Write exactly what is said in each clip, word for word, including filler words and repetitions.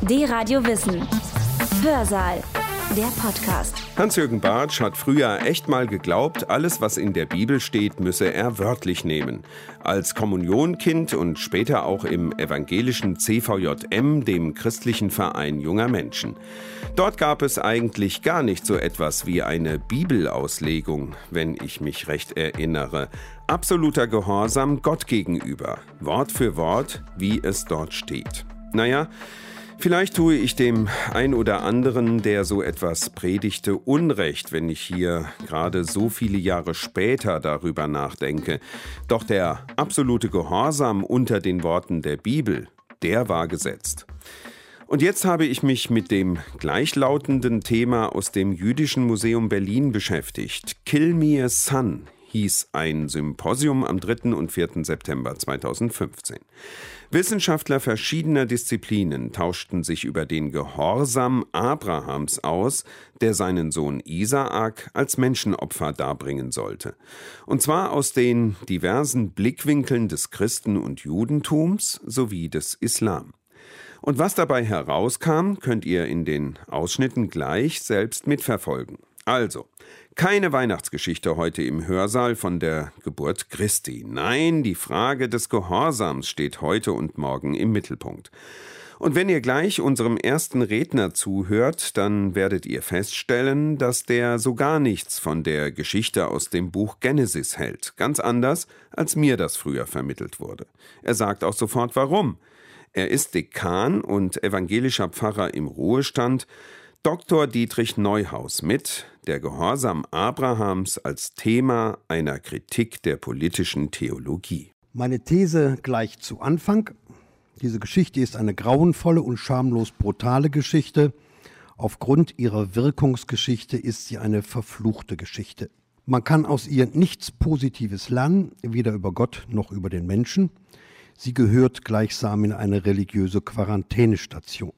D-Radio Wissen. Hörsaal. Der Podcast. Hans-Jürgen Bartsch hat früher echt mal geglaubt, alles, was in der Bibel steht, müsse er wörtlich nehmen. Als Kommunionkind und später auch im evangelischen C V J M, dem christlichen Verein junger Menschen. Dort gab es eigentlich gar nicht so etwas wie eine Bibelauslegung, wenn ich mich recht erinnere. Absoluter Gehorsam Gott gegenüber, Wort für Wort, wie es dort steht. Naja, vielleicht tue ich dem ein oder anderen, der so etwas predigte, Unrecht, wenn ich hier gerade so viele Jahre später darüber nachdenke. Doch der absolute Gehorsam unter den Worten der Bibel, der war gesetzt. Und jetzt habe ich mich mit dem gleichlautenden Thema aus dem Jüdischen Museum Berlin beschäftigt. Kill Me a Son hieß ein Symposium am dritten und vierten September zweitausendfünfzehn. Wissenschaftler verschiedener Disziplinen tauschten sich über den Gehorsam Abrahams aus, der seinen Sohn Isaak als Menschenopfer darbringen sollte. Und zwar aus den diversen Blickwinkeln des Christen- und Judentums sowie des Islam. Und was dabei herauskam, könnt ihr in den Ausschnitten gleich selbst mitverfolgen. Also, keine Weihnachtsgeschichte heute im Hörsaal von der Geburt Christi. Nein, die Frage des Gehorsams steht heute und morgen im Mittelpunkt. Und wenn ihr gleich unserem ersten Redner zuhört, dann werdet ihr feststellen, dass der so gar nichts von der Geschichte aus dem Buch Genesis hält. Ganz anders, als mir das früher vermittelt wurde. Er sagt auch sofort, warum. Er ist Dekan und evangelischer Pfarrer im Ruhestand, Doktor Dietrich Neuhaus mit Der Gehorsam Abrahams als Thema einer Kritik der politischen Theologie. Meine These gleich zu Anfang. Diese Geschichte ist eine grauenvolle und schamlos brutale Geschichte. Aufgrund ihrer Wirkungsgeschichte ist sie eine verfluchte Geschichte. Man kann aus ihr nichts Positives lernen, weder über Gott noch über den Menschen. Sie gehört gleichsam in eine religiöse Quarantänestation.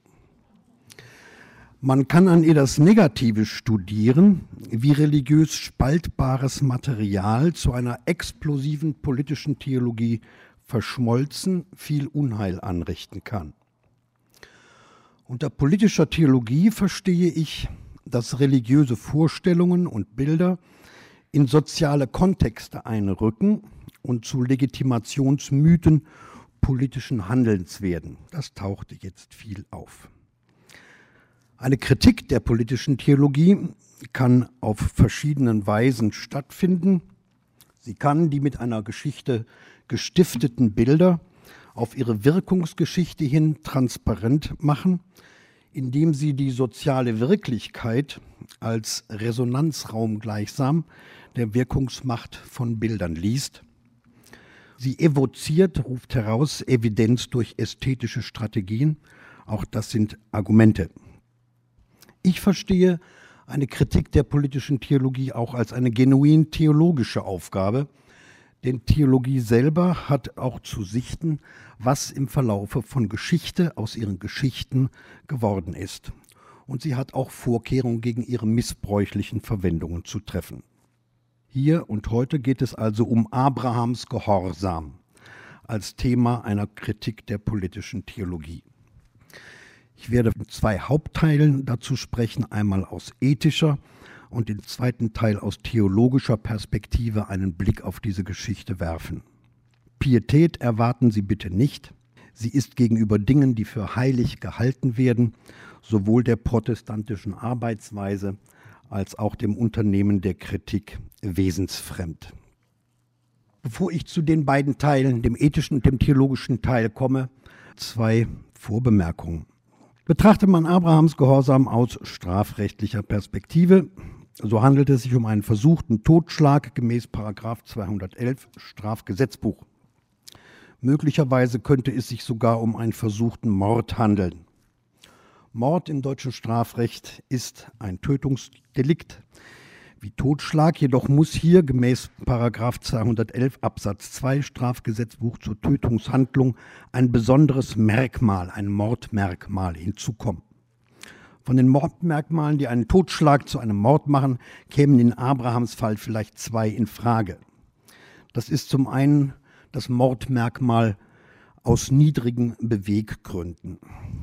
Man kann an ihr das Negative studieren, wie religiös spaltbares Material zu einer explosiven politischen Theologie verschmolzen viel Unheil anrichten kann. Unter politischer Theologie verstehe ich, dass religiöse Vorstellungen und Bilder in soziale Kontexte einrücken und zu Legitimationsmythen politischen Handelns werden. Das tauchte jetzt viel auf. Eine Kritik der politischen Theologie kann auf verschiedenen Weisen stattfinden. Sie kann die mit einer Geschichte gestifteten Bilder auf ihre Wirkungsgeschichte hin transparent machen, indem sie die soziale Wirklichkeit als Resonanzraum gleichsam der Wirkungsmacht von Bildern liest. Sie evoziert, ruft heraus Evidenz durch ästhetische Strategien. Auch das sind Argumente. Ich verstehe eine Kritik der politischen Theologie auch als eine genuin theologische Aufgabe, denn Theologie selber hat auch zu sichten, was im Verlaufe von Geschichte aus ihren Geschichten geworden ist. Und sie hat auch Vorkehrungen gegen ihre missbräuchlichen Verwendungen zu treffen. Hier und heute geht es also um Abrahams Gehorsam als Thema einer Kritik der politischen Theologie. Ich werde in zwei Hauptteilen dazu sprechen, einmal aus ethischer und im zweiten Teil aus theologischer Perspektive einen Blick auf diese Geschichte werfen. Pietät erwarten Sie bitte nicht. Sie ist gegenüber Dingen, die für heilig gehalten werden, sowohl der protestantischen Arbeitsweise als auch dem Unternehmen der Kritik wesensfremd. Bevor ich zu den beiden Teilen, dem ethischen und dem theologischen Teil komme, zwei Vorbemerkungen. Betrachtet man Abrahams Gehorsam aus strafrechtlicher Perspektive, so handelt es sich um einen versuchten Totschlag gemäß Paragraph zweihundertelf Strafgesetzbuch. Möglicherweise könnte es sich sogar um einen versuchten Mord handeln. Mord im deutschen Strafrecht ist ein Tötungsdelikt wie Totschlag, jedoch muss hier gemäß Paragraph zweihundertelf Absatz zwei Strafgesetzbuch zur Tötungshandlung ein besonderes Merkmal, ein Mordmerkmal hinzukommen. Von den Mordmerkmalen, die einen Totschlag zu einem Mord machen, kämen in Abrahams Fall vielleicht zwei in Frage. Das ist zum einen das Mordmerkmal aus niedrigen Beweggründen.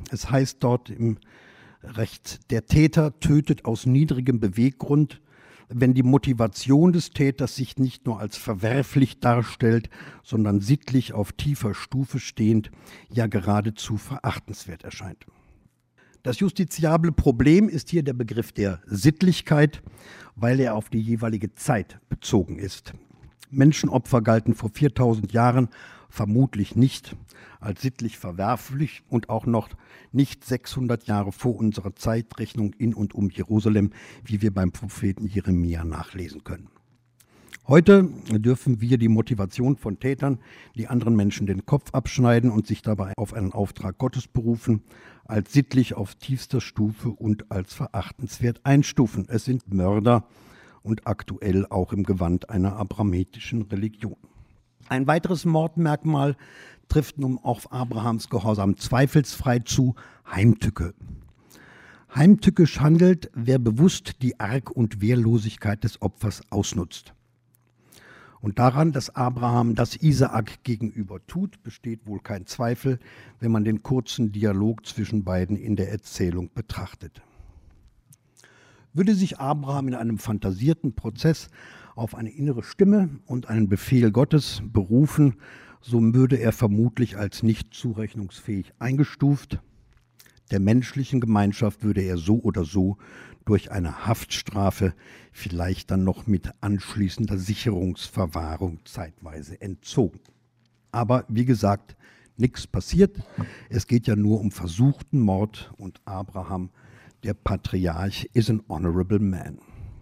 Es heißt dort im Recht, der Täter tötet aus niedrigem Beweggrund, wenn die Motivation des Täters sich nicht nur als verwerflich darstellt, sondern sittlich auf tiefer Stufe stehend, ja geradezu verachtenswert erscheint. Das justiziable Problem ist hier der Begriff der Sittlichkeit, weil er auf die jeweilige Zeit bezogen ist. Menschenopfer galten vor viertausend Jahren vermutlich nicht als sittlich verwerflich und auch noch nicht sechshundert Jahre vor unserer Zeitrechnung in und um Jerusalem, wie wir beim Propheten Jeremia nachlesen können. Heute dürfen wir die Motivation von Tätern, die anderen Menschen den Kopf abschneiden und sich dabei auf einen Auftrag Gottes berufen, als sittlich auf tiefster Stufe und als verachtenswert einstufen. Es sind Mörder und aktuell auch im Gewand einer abrahamitischen Religion. Ein weiteres Mordmerkmal trifft nun auf Abrahams Gehorsam zweifelsfrei zu: Heimtücke. Heimtückisch handelt, wer bewusst die Arg- und Wehrlosigkeit des Opfers ausnutzt. Und daran, dass Abraham das Isaak gegenüber tut, besteht wohl kein Zweifel, wenn man den kurzen Dialog zwischen beiden in der Erzählung betrachtet. Würde sich Abraham in einem fantasierten Prozess auf eine innere Stimme und einen Befehl Gottes berufen, so würde er vermutlich als nicht zurechnungsfähig eingestuft. Der menschlichen Gemeinschaft würde er so oder so durch eine Haftstrafe, vielleicht dann noch mit anschließender Sicherungsverwahrung zeitweise entzogen. Aber wie gesagt, nichts passiert. Es geht ja nur um versuchten Mord und Abraham, der Patriarch, is an honorable man.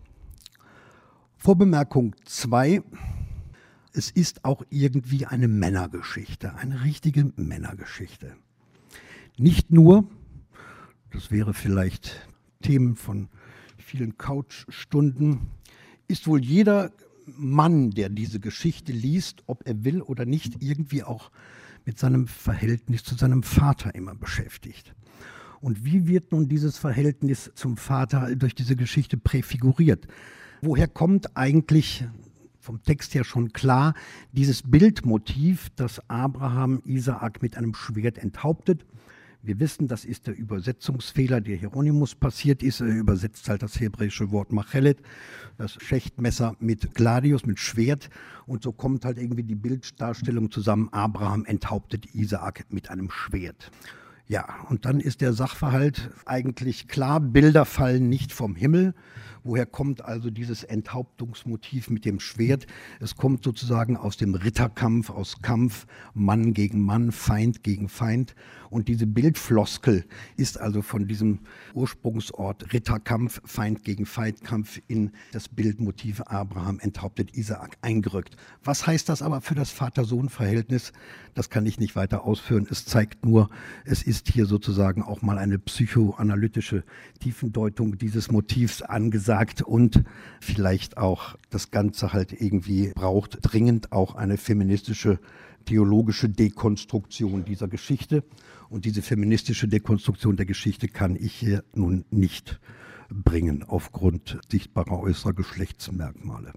Vorbemerkung zwei. Es ist auch irgendwie eine Männergeschichte, eine richtige Männergeschichte. Nicht nur, das wäre vielleicht Themen von vielen Couchstunden, ist wohl jeder Mann, der diese Geschichte liest, ob er will oder nicht, irgendwie auch mit seinem Verhältnis zu seinem Vater immer beschäftigt. Und wie wird nun dieses Verhältnis zum Vater durch diese Geschichte präfiguriert? Woher kommt eigentlich, vom Text her schon klar, dieses Bildmotiv, dass Abraham Isaak mit einem Schwert enthauptet? Wir wissen, das ist der Übersetzungsfehler, der Hieronymus passiert ist. Er übersetzt halt das hebräische Wort Machelet, das Schächtmesser mit Gladius, mit Schwert. Und so kommt halt irgendwie die Bilddarstellung zusammen. Abraham enthauptet Isaak mit einem Schwert. Ja, und dann ist der Sachverhalt eigentlich klar, Bilder fallen nicht vom Himmel. Woher kommt also dieses Enthauptungsmotiv mit dem Schwert? Es kommt sozusagen aus dem Ritterkampf, aus Kampf, Mann gegen Mann, Feind gegen Feind. Und diese Bildfloskel ist also von diesem Ursprungsort Ritterkampf, Feind gegen Feindkampf in das Bildmotiv Abraham enthauptet Isaak eingerückt. Was heißt das aber für das Vater-Sohn-Verhältnis? Das kann ich nicht weiter ausführen. Es zeigt nur, es ist hier sozusagen auch mal eine psychoanalytische Tiefendeutung dieses Motivs angesagt und vielleicht auch das Ganze halt irgendwie braucht dringend auch eine feministische theologische Dekonstruktion dieser Geschichte. Und diese feministische Dekonstruktion der Geschichte kann ich hier nun nicht bringen aufgrund sichtbarer äußerer Geschlechtsmerkmale.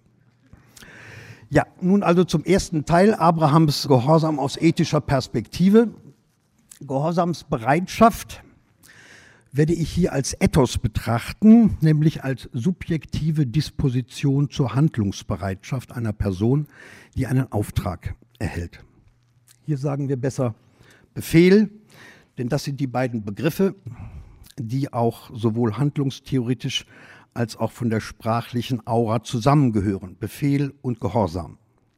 Ja, nun also zum ersten Teil, Abrahams Gehorsam aus ethischer Perspektive. Gehorsamsbereitschaft werde ich hier als Ethos betrachten, nämlich als subjektive Disposition zur Handlungsbereitschaft einer Person, die einen Auftrag erhält. Hier sagen wir besser Befehl, denn das sind die beiden Begriffe, die auch sowohl handlungstheoretisch als auch von der sprachlichen Aura zusammengehören. Befehl und Gehorsam.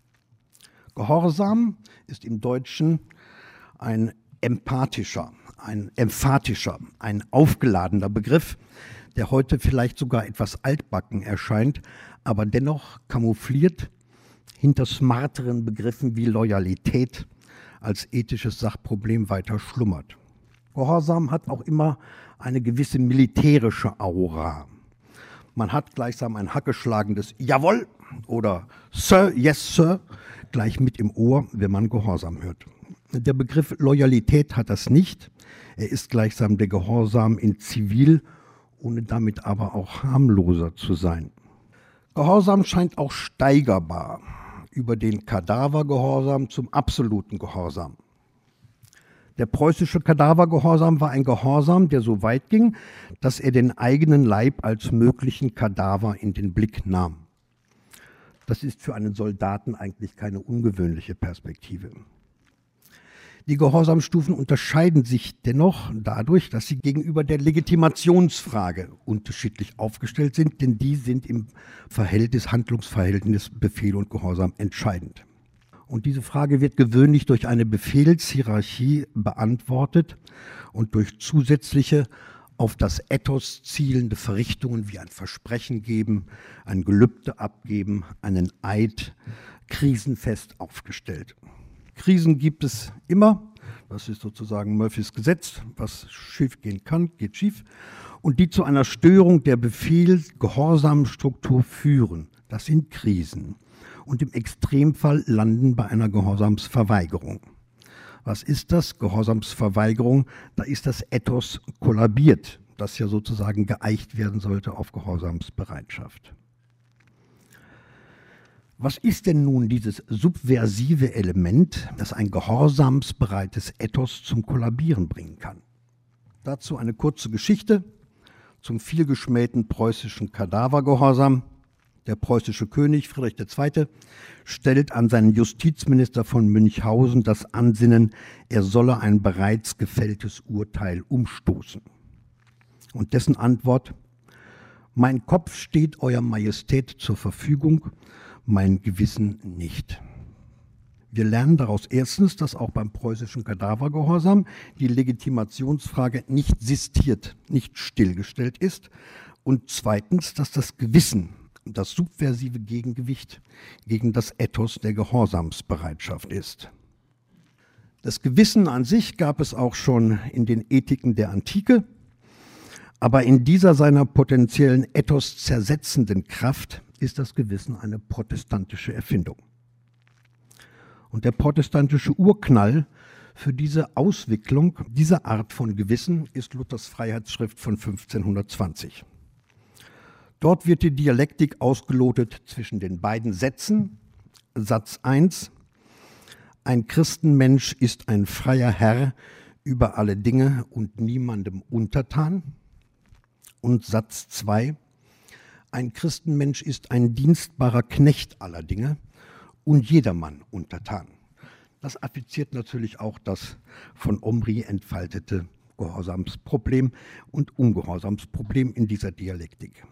Gehorsam ist im Deutschen ein empathischer, ein emphatischer, ein aufgeladener Begriff, der heute vielleicht sogar etwas altbacken erscheint, aber dennoch camoufliert hinter smarteren Begriffen wie Loyalität als ethisches Sachproblem weiter schlummert. Gehorsam hat auch immer eine gewisse militärische Aura. Man hat gleichsam ein hackgeschlagenes Jawohl oder Sir, yes Sir gleich mit im Ohr, wenn man Gehorsam hört. Der Begriff Loyalität hat das nicht. Er ist gleichsam der Gehorsam in Zivil, ohne damit aber auch harmloser zu sein. Gehorsam scheint auch steigerbar über den Kadavergehorsam zum absoluten Gehorsam. Der preußische Kadavergehorsam war ein Gehorsam, der so weit ging, dass er den eigenen Leib als möglichen Kadaver in den Blick nahm. Das ist für einen Soldaten eigentlich keine ungewöhnliche Perspektive. Die Gehorsamstufen unterscheiden sich dennoch dadurch, dass sie gegenüber der Legitimationsfrage unterschiedlich aufgestellt sind, denn die sind im Verhältnis, Handlungsverhältnis Befehl und Gehorsam entscheidend. Und diese Frage wird gewöhnlich durch eine Befehlshierarchie beantwortet und durch zusätzliche auf das Ethos zielende Verrichtungen wie ein Versprechen geben, ein Gelübde abgeben, einen Eid, krisenfest aufgestellt. Krisen gibt es immer, das ist sozusagen Murphys Gesetz, was schief gehen kann, geht schief, und die zu einer Störung der Befehl-Gehorsamstruktur führen. Das sind Krisen. Und im Extremfall landen bei einer Gehorsamsverweigerung. Was ist das? Gehorsamsverweigerung, da ist das Ethos kollabiert, das ja sozusagen geeicht werden sollte auf Gehorsamsbereitschaft. Was ist denn nun dieses subversive Element, das ein gehorsamsbereites Ethos zum Kollabieren bringen kann? Dazu eine kurze Geschichte zum vielgeschmähten preußischen Kadavergehorsam. Der preußische König Friedrich der Zweite stellt an seinen Justizminister von Münchhausen das Ansinnen, er solle ein bereits gefälltes Urteil umstoßen. Und dessen Antwort: Mein Kopf steht Eurer Majestät zur Verfügung, mein Gewissen nicht. Wir lernen daraus erstens, dass auch beim preußischen Kadavergehorsam die Legitimationsfrage nicht sistiert, nicht stillgestellt ist. Und zweitens, dass das Gewissen das subversive Gegengewicht gegen das Ethos der Gehorsamsbereitschaft ist. Das Gewissen an sich gab es auch schon in den Ethiken der Antike, aber in dieser seiner potenziellen Ethos zersetzenden Kraft ist das Gewissen eine protestantische Erfindung. Und der protestantische Urknall für diese Auswicklung dieser Art von Gewissen ist Luthers Freiheitsschrift von fünfzehnhundertzwanzig. Dort wird die Dialektik ausgelotet zwischen den beiden Sätzen. Satz eins: Ein Christenmensch ist ein freier Herr über alle Dinge und niemandem untertan. Und Satz zwei: Ein Christenmensch ist ein dienstbarer Knecht aller Dinge und jedermann untertan. Das affiziert natürlich auch das von Omri entfaltete Gehorsamsproblem und Ungehorsamsproblem in dieser Dialektik.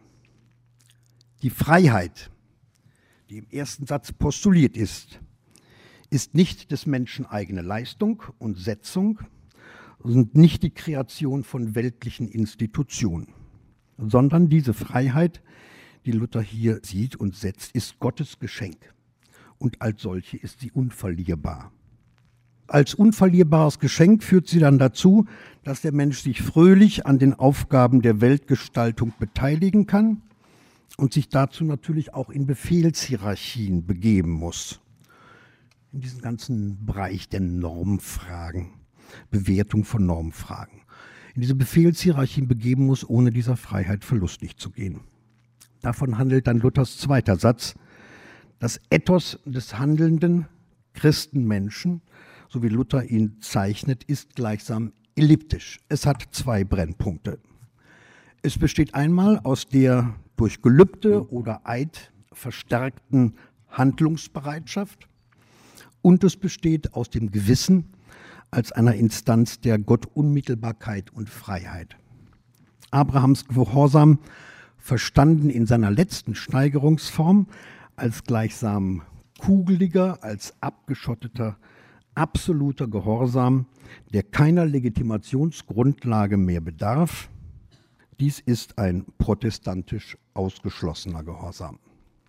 Die Freiheit, die im ersten Satz postuliert ist, ist nicht des Menschen eigene Leistung und Setzung und nicht die Kreation von weltlichen Institutionen, sondern diese Freiheit, die Luther hier sieht und setzt, ist Gottes Geschenk und als solche ist sie unverlierbar. Als unverlierbares Geschenk führt sie dann dazu, dass der Mensch sich fröhlich an den Aufgaben der Weltgestaltung beteiligen kann und sich dazu natürlich auch in Befehlshierarchien begeben muss. In diesem ganzen Bereich der Normfragen, Bewertung von Normfragen. In diese Befehlshierarchien begeben muss, ohne dieser Freiheit verlustig zu gehen. Davon handelt dann Luthers zweiter Satz. Das Ethos des handelnden Christenmenschen, so wie Luther ihn zeichnet, ist gleichsam elliptisch. Es hat zwei Brennpunkte. Es besteht einmal aus der durch Gelübde oder Eid verstärkten Handlungsbereitschaft und es besteht aus dem Gewissen als einer Instanz der Gottunmittelbarkeit und Freiheit. Abrahams Gehorsam, verstanden in seiner letzten Steigerungsform als gleichsam kugeliger, als abgeschotteter, absoluter Gehorsam, der keiner Legitimationsgrundlage mehr bedarf. Dies ist ein protestantisch ausgeschlossener Gehorsam.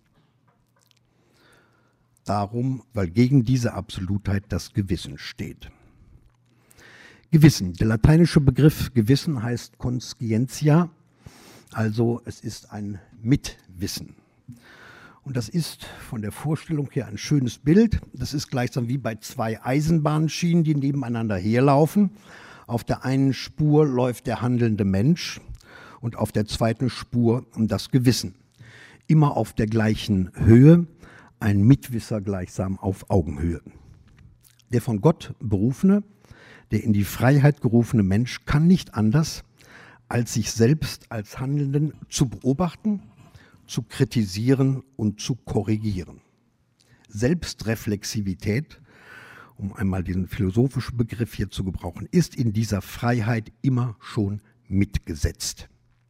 Darum, weil gegen diese Absolutheit das Gewissen steht. Gewissen. Der lateinische Begriff Gewissen heißt conscientia, also es ist ein Mitwissen. Und das ist von der Vorstellung her ein schönes Bild. Das ist gleichsam wie bei zwei Eisenbahnschienen, die nebeneinander herlaufen. Auf der einen Spur läuft der handelnde Mensch und auf der zweiten Spur das Gewissen. Immer auf der gleichen Höhe, ein Mitwisser gleichsam auf Augenhöhe. Der von Gott Berufene, Der in die Freiheit gerufene Mensch kann nicht anders, als sich selbst als Handelnden zu beobachten, zu kritisieren und zu korrigieren. Selbstreflexivität, um einmal diesen philosophischen Begriff hier zu gebrauchen, ist in dieser Freiheit immer schon mitgesetzt.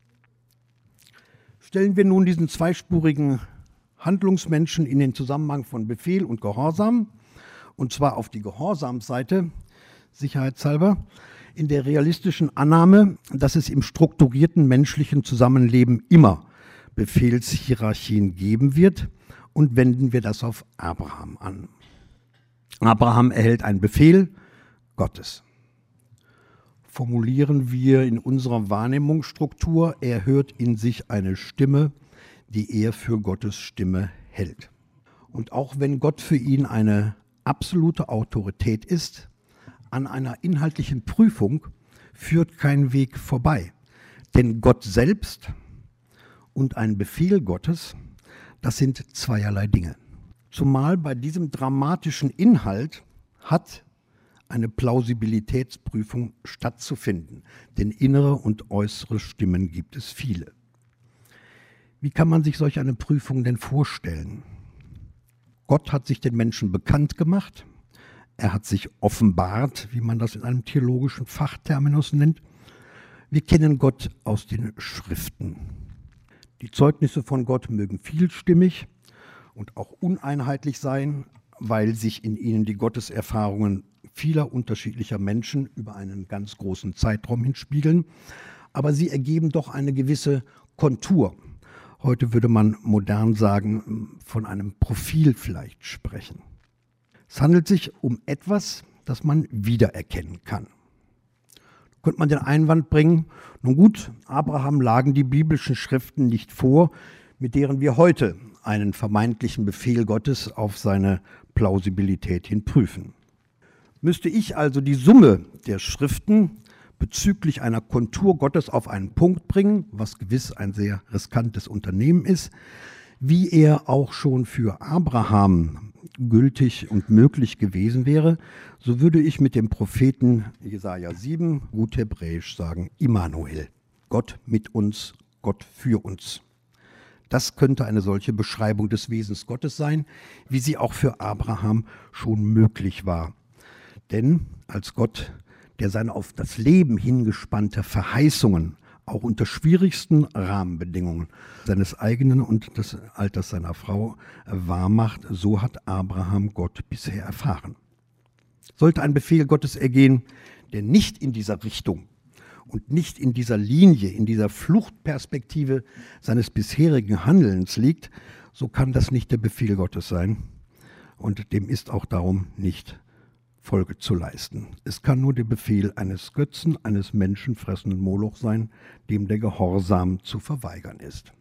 Stellen wir nun diesen zweispurigen Handlungsmenschen in den Zusammenhang von Befehl und Gehorsam, und zwar auf die Gehorsamsseite, sicherheitshalber, in der realistischen Annahme, dass es im strukturierten menschlichen Zusammenleben immer Befehlshierarchien geben wird, und wenden wir das auf Abraham an. Abraham erhält einen Befehl Gottes. Formulieren wir in unserer Wahrnehmungsstruktur, er hört in sich eine Stimme, die er für Gottes Stimme hält. Und auch wenn Gott für ihn eine absolute Autorität ist, an einer inhaltlichen Prüfung führt kein Weg vorbei. Denn Gott selbst und ein Befehl Gottes, das sind zweierlei Dinge. Zumal bei diesem dramatischen Inhalt hat eine Plausibilitätsprüfung stattzufinden, denn innere und äußere Stimmen gibt es viele. Wie kann man sich solch eine Prüfung denn vorstellen? Gott hat sich den Menschen bekannt gemacht, er hat sich offenbart, wie man das in einem theologischen Fachterminus nennt. Wir kennen Gott aus den Schriften. Die Zeugnisse von Gott mögen vielstimmig und auch uneinheitlich sein, weil sich in ihnen die Gotteserfahrungen vieler unterschiedlicher Menschen über einen ganz großen Zeitraum hinspiegeln. Aber sie ergeben doch eine gewisse Kontur. Heute würde man modern sagen, von einem Profil vielleicht sprechen. Es handelt sich um etwas, das man wiedererkennen kann. Könnte man den Einwand bringen, nun gut, Abraham lagen die biblischen Schriften nicht vor, mit deren wir heute einen vermeintlichen Befehl Gottes auf seine Plausibilität hin prüfen. Müsste ich also die Summe der Schriften bezüglich einer Kontur Gottes auf einen Punkt bringen, was gewiss ein sehr riskantes Unternehmen ist, wie er auch schon für Abraham gültig und möglich gewesen wäre, so würde ich mit dem Propheten Jesaja sieben, gut hebräisch sagen, Immanuel, Gott mit uns, Gott für uns. Das könnte eine solche Beschreibung des Wesens Gottes sein, wie sie auch für Abraham schon möglich war. Denn als Gott, der seine auf das Leben hingespannte Verheißungen auch unter schwierigsten Rahmenbedingungen seines eigenen und des Alters seiner Frau wahrmacht, so hat Abraham Gott bisher erfahren. Sollte ein Befehl Gottes ergehen, der nicht in dieser Richtung und nicht in dieser Linie, in dieser Fluchtperspektive seines bisherigen Handelns liegt, so kann das nicht der Befehl Gottes sein und dem ist auch darum nicht Folge zu leisten. Es kann nur der Befehl eines Götzen, eines menschenfressenden Moloch sein, dem der Gehorsam zu verweigern ist.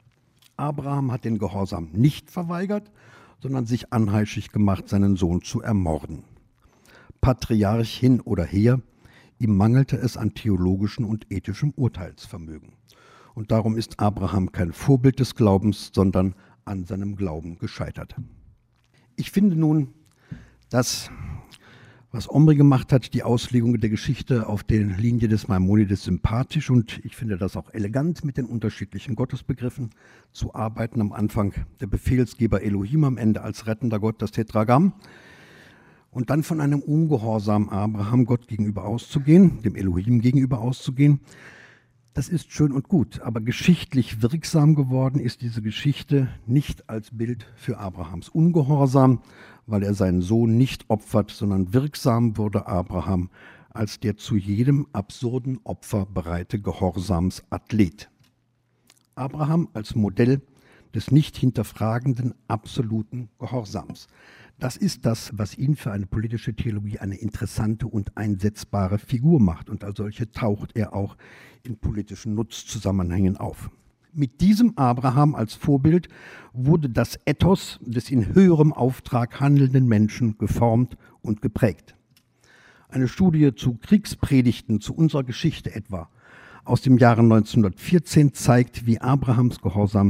Abraham hat den Gehorsam nicht verweigert, sondern sich anheischig gemacht, seinen Sohn zu ermorden. Patriarch hin oder her, ihm mangelte es an theologischem und ethischem Urteilsvermögen. Und darum ist Abraham kein Vorbild des Glaubens, sondern an seinem Glauben gescheitert. Ich finde nun, dass was Omri gemacht hat, die Auslegung der Geschichte auf der Linie des Maimonides sympathisch und ich finde das auch elegant, mit den unterschiedlichen Gottesbegriffen zu arbeiten. Am Anfang der Befehlsgeber Elohim, am Ende als rettender Gott das Tetragramm und dann von einem ungehorsamen Abraham Gott gegenüber auszugehen, dem Elohim gegenüber auszugehen. Das ist schön und gut, aber geschichtlich wirksam geworden ist diese Geschichte nicht als Bild für Abrahams Ungehorsam, weil er seinen Sohn nicht opfert, sondern wirksam wurde Abraham als der zu jedem absurden Opfer bereite Gehorsamsathlet. Abraham als Modell des nicht hinterfragenden absoluten Gehorsams. Das ist das, was ihn für eine politische Theologie eine interessante und einsetzbare Figur macht. Und als solche taucht er auch in politischen Nutzzusammenhängen auf. Mit diesem Abraham als Vorbild wurde das Ethos des in höherem Auftrag handelnden Menschen geformt und geprägt. Eine Studie zu Kriegspredigten zu unserer Geschichte etwa aus dem Jahre neunzehnhundertvierzehn zeigt, wie Abrahams Gehorsam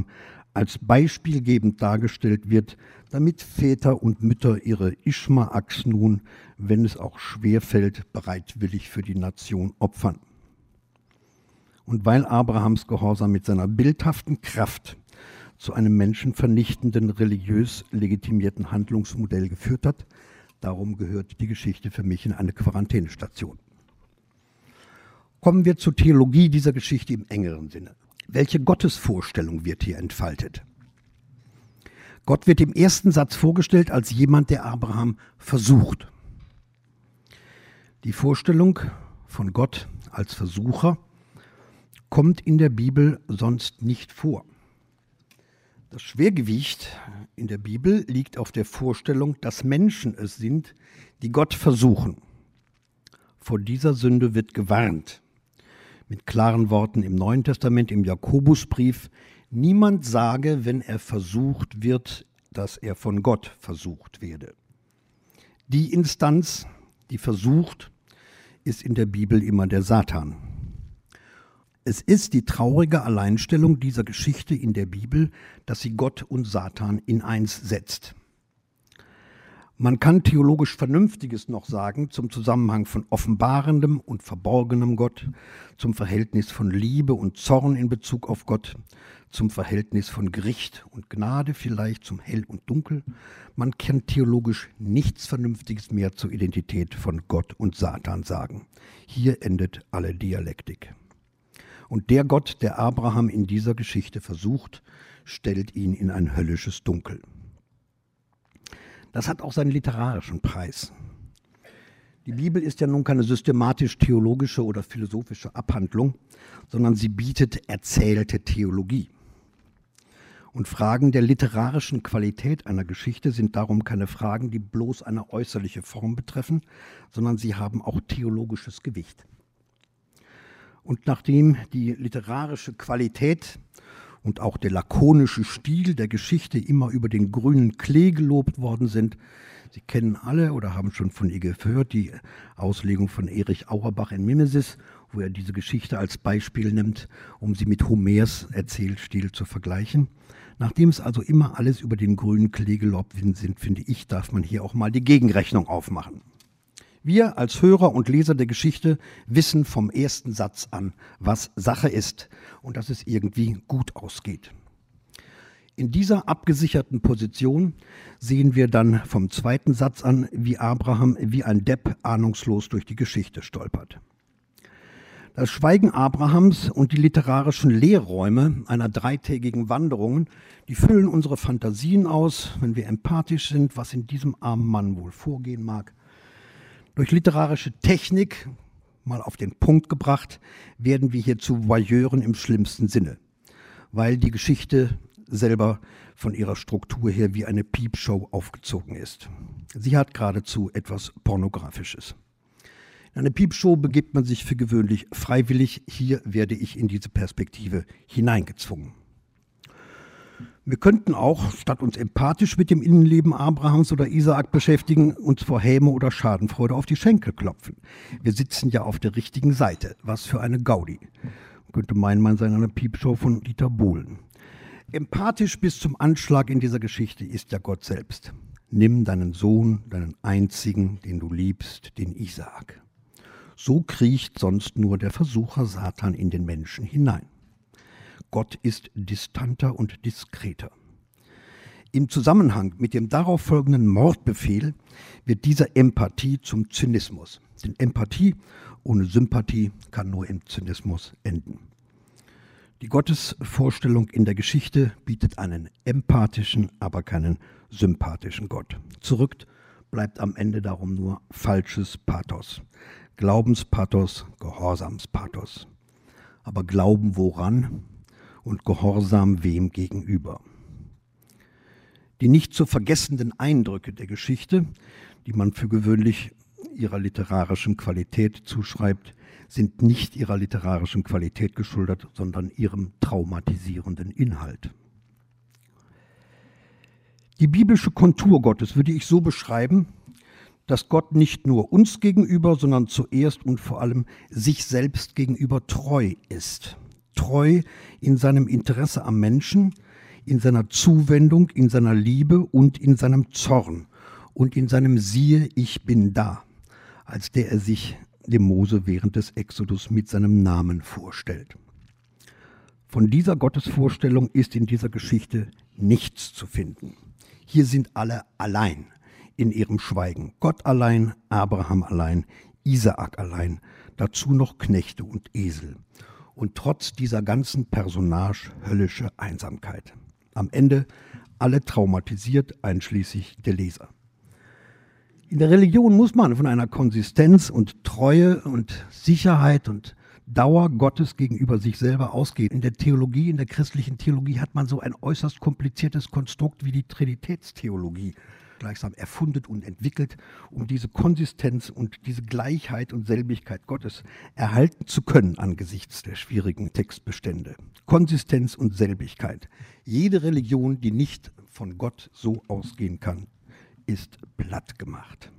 als beispielgebend dargestellt wird, damit Väter und Mütter ihre Ischmaaks nun, wenn es auch schwerfällt, bereitwillig für die Nation opfern. Und weil Abrahams Gehorsam mit seiner bildhaften Kraft zu einem menschenvernichtenden, religiös legitimierten Handlungsmodell geführt hat, darum gehört die Geschichte für mich in eine Quarantänestation. Kommen wir zur Theologie dieser Geschichte im engeren Sinne. Welche Gottesvorstellung wird hier entfaltet? Gott wird im ersten Satz vorgestellt als jemand, der Abraham versucht. Die Vorstellung von Gott als Versucher kommt in der Bibel sonst nicht vor. Das Schwergewicht in der Bibel liegt auf der Vorstellung, dass Menschen es sind, die Gott versuchen. Vor dieser Sünde wird gewarnt. Mit klaren Worten im Neuen Testament, im Jakobusbrief: Niemand sage, wenn er versucht wird, dass er von Gott versucht werde. Die Instanz, die versucht, ist in der Bibel immer der Satan. Es ist die traurige Alleinstellung dieser Geschichte in der Bibel, dass sie Gott und Satan in eins setzt. Man kann theologisch Vernünftiges noch sagen zum Zusammenhang von offenbarendem und verborgenem Gott, zum Verhältnis von Liebe und Zorn in Bezug auf Gott, zum Verhältnis von Gericht und Gnade, vielleicht zum Hell und Dunkel. Man kann theologisch nichts Vernünftiges mehr zur Identität von Gott und Satan sagen. Hier endet alle Dialektik. Und der Gott, der Abraham in dieser Geschichte versucht, stellt ihn in ein höllisches Dunkel. Das hat auch seinen literarischen Preis. Die Bibel ist ja nun keine systematisch-theologische oder philosophische Abhandlung, sondern sie bietet erzählte Theologie. Und Fragen der literarischen Qualität einer Geschichte sind darum keine Fragen, die bloß eine äußerliche Form betreffen, sondern sie haben auch theologisches Gewicht. Und nachdem die literarische Qualität und auch der lakonische Stil der Geschichte immer über den grünen Klee gelobt worden sind, Sie kennen alle oder haben schon von ihr gehört, die Auslegung von Erich Auerbach in Mimesis, wo er diese Geschichte als Beispiel nimmt, um sie mit Homers Erzählstil zu vergleichen. Nachdem es also immer alles über den grünen Klee gelobt sind, finde ich, darf man hier auch mal die Gegenrechnung aufmachen. Wir als Hörer und Leser der Geschichte wissen vom ersten Satz an, was Sache ist und dass es irgendwie gut ausgeht. In dieser abgesicherten Position sehen wir dann vom zweiten Satz an, wie Abraham wie ein Depp ahnungslos durch die Geschichte stolpert. Das Schweigen Abrahams und die literarischen Leerräume einer dreitägigen Wanderung, die füllen unsere Fantasien aus, wenn wir empathisch sind, was in diesem armen Mann wohl vorgehen mag. Durch literarische Technik, mal auf den Punkt gebracht, werden wir hier zu Voyeuren im schlimmsten Sinne, weil die Geschichte selber von ihrer Struktur her wie eine Piepshow aufgezogen ist. Sie hat geradezu etwas Pornografisches. In eine Piepshow begibt man sich für gewöhnlich freiwillig. Hier werde ich in diese Perspektive hineingezwungen. Wir könnten auch, statt uns empathisch mit dem Innenleben Abrahams oder Isaak beschäftigen, uns vor Häme oder Schadenfreude auf die Schenkel klopfen. Wir sitzen ja auf der richtigen Seite. Was für eine Gaudi. Man könnte meinen, man sei in einer Piepshow von Dieter Bohlen. Empathisch bis zum Anschlag in dieser Geschichte ist ja Gott selbst. Nimm deinen Sohn, deinen einzigen, den du liebst, den Isaak. So kriecht sonst nur der Versucher Satan in den Menschen hinein. Gott ist distanter und diskreter. Im Zusammenhang mit dem darauf folgenden Mordbefehl wird diese Empathie zum Zynismus. Denn Empathie ohne Sympathie kann nur im Zynismus enden. Die Gottesvorstellung in der Geschichte bietet einen empathischen, aber keinen sympathischen Gott. Zurück bleibt am Ende darum nur falsches Pathos. Glaubenspathos, Gehorsamspathos. Aber Glauben woran und Gehorsam wem gegenüber? Die nicht zu vergessenden Eindrücke der Geschichte, die man für gewöhnlich ihrer literarischen Qualität zuschreibt, sind nicht ihrer literarischen Qualität geschuldet, sondern ihrem traumatisierenden Inhalt. Die biblische Kontur Gottes würde ich so beschreiben, dass Gott nicht nur uns gegenüber, sondern zuerst und vor allem sich selbst gegenüber treu ist. Treu in seinem Interesse am Menschen, in seiner Zuwendung, in seiner Liebe und in seinem Zorn und in seinem Siehe, ich bin da, als der er sich dem Mose während des Exodus mit seinem Namen vorstellt. Von dieser Gottesvorstellung ist in dieser Geschichte nichts zu finden. Hier sind alle allein in ihrem Schweigen. Gott allein, Abraham allein, Isaak allein, dazu noch Knechte und Esel. Und trotz dieser ganzen Personage höllische Einsamkeit. Am Ende alle traumatisiert, einschließlich der Leser. In der Religion muss man von einer Konsistenz und Treue und Sicherheit und Dauer Gottes gegenüber sich selber ausgehen. In der Theologie, in der christlichen Theologie hat man so ein äußerst kompliziertes Konstrukt wie die Trinitätstheologie gleichsam erfunden und entwickelt, um diese Konsistenz und diese Gleichheit und Selbigkeit Gottes erhalten zu können angesichts der schwierigen Textbestände. Konsistenz und Selbigkeit. Jede Religion, die nicht von Gott so ausgehen kann, ist platt gemacht.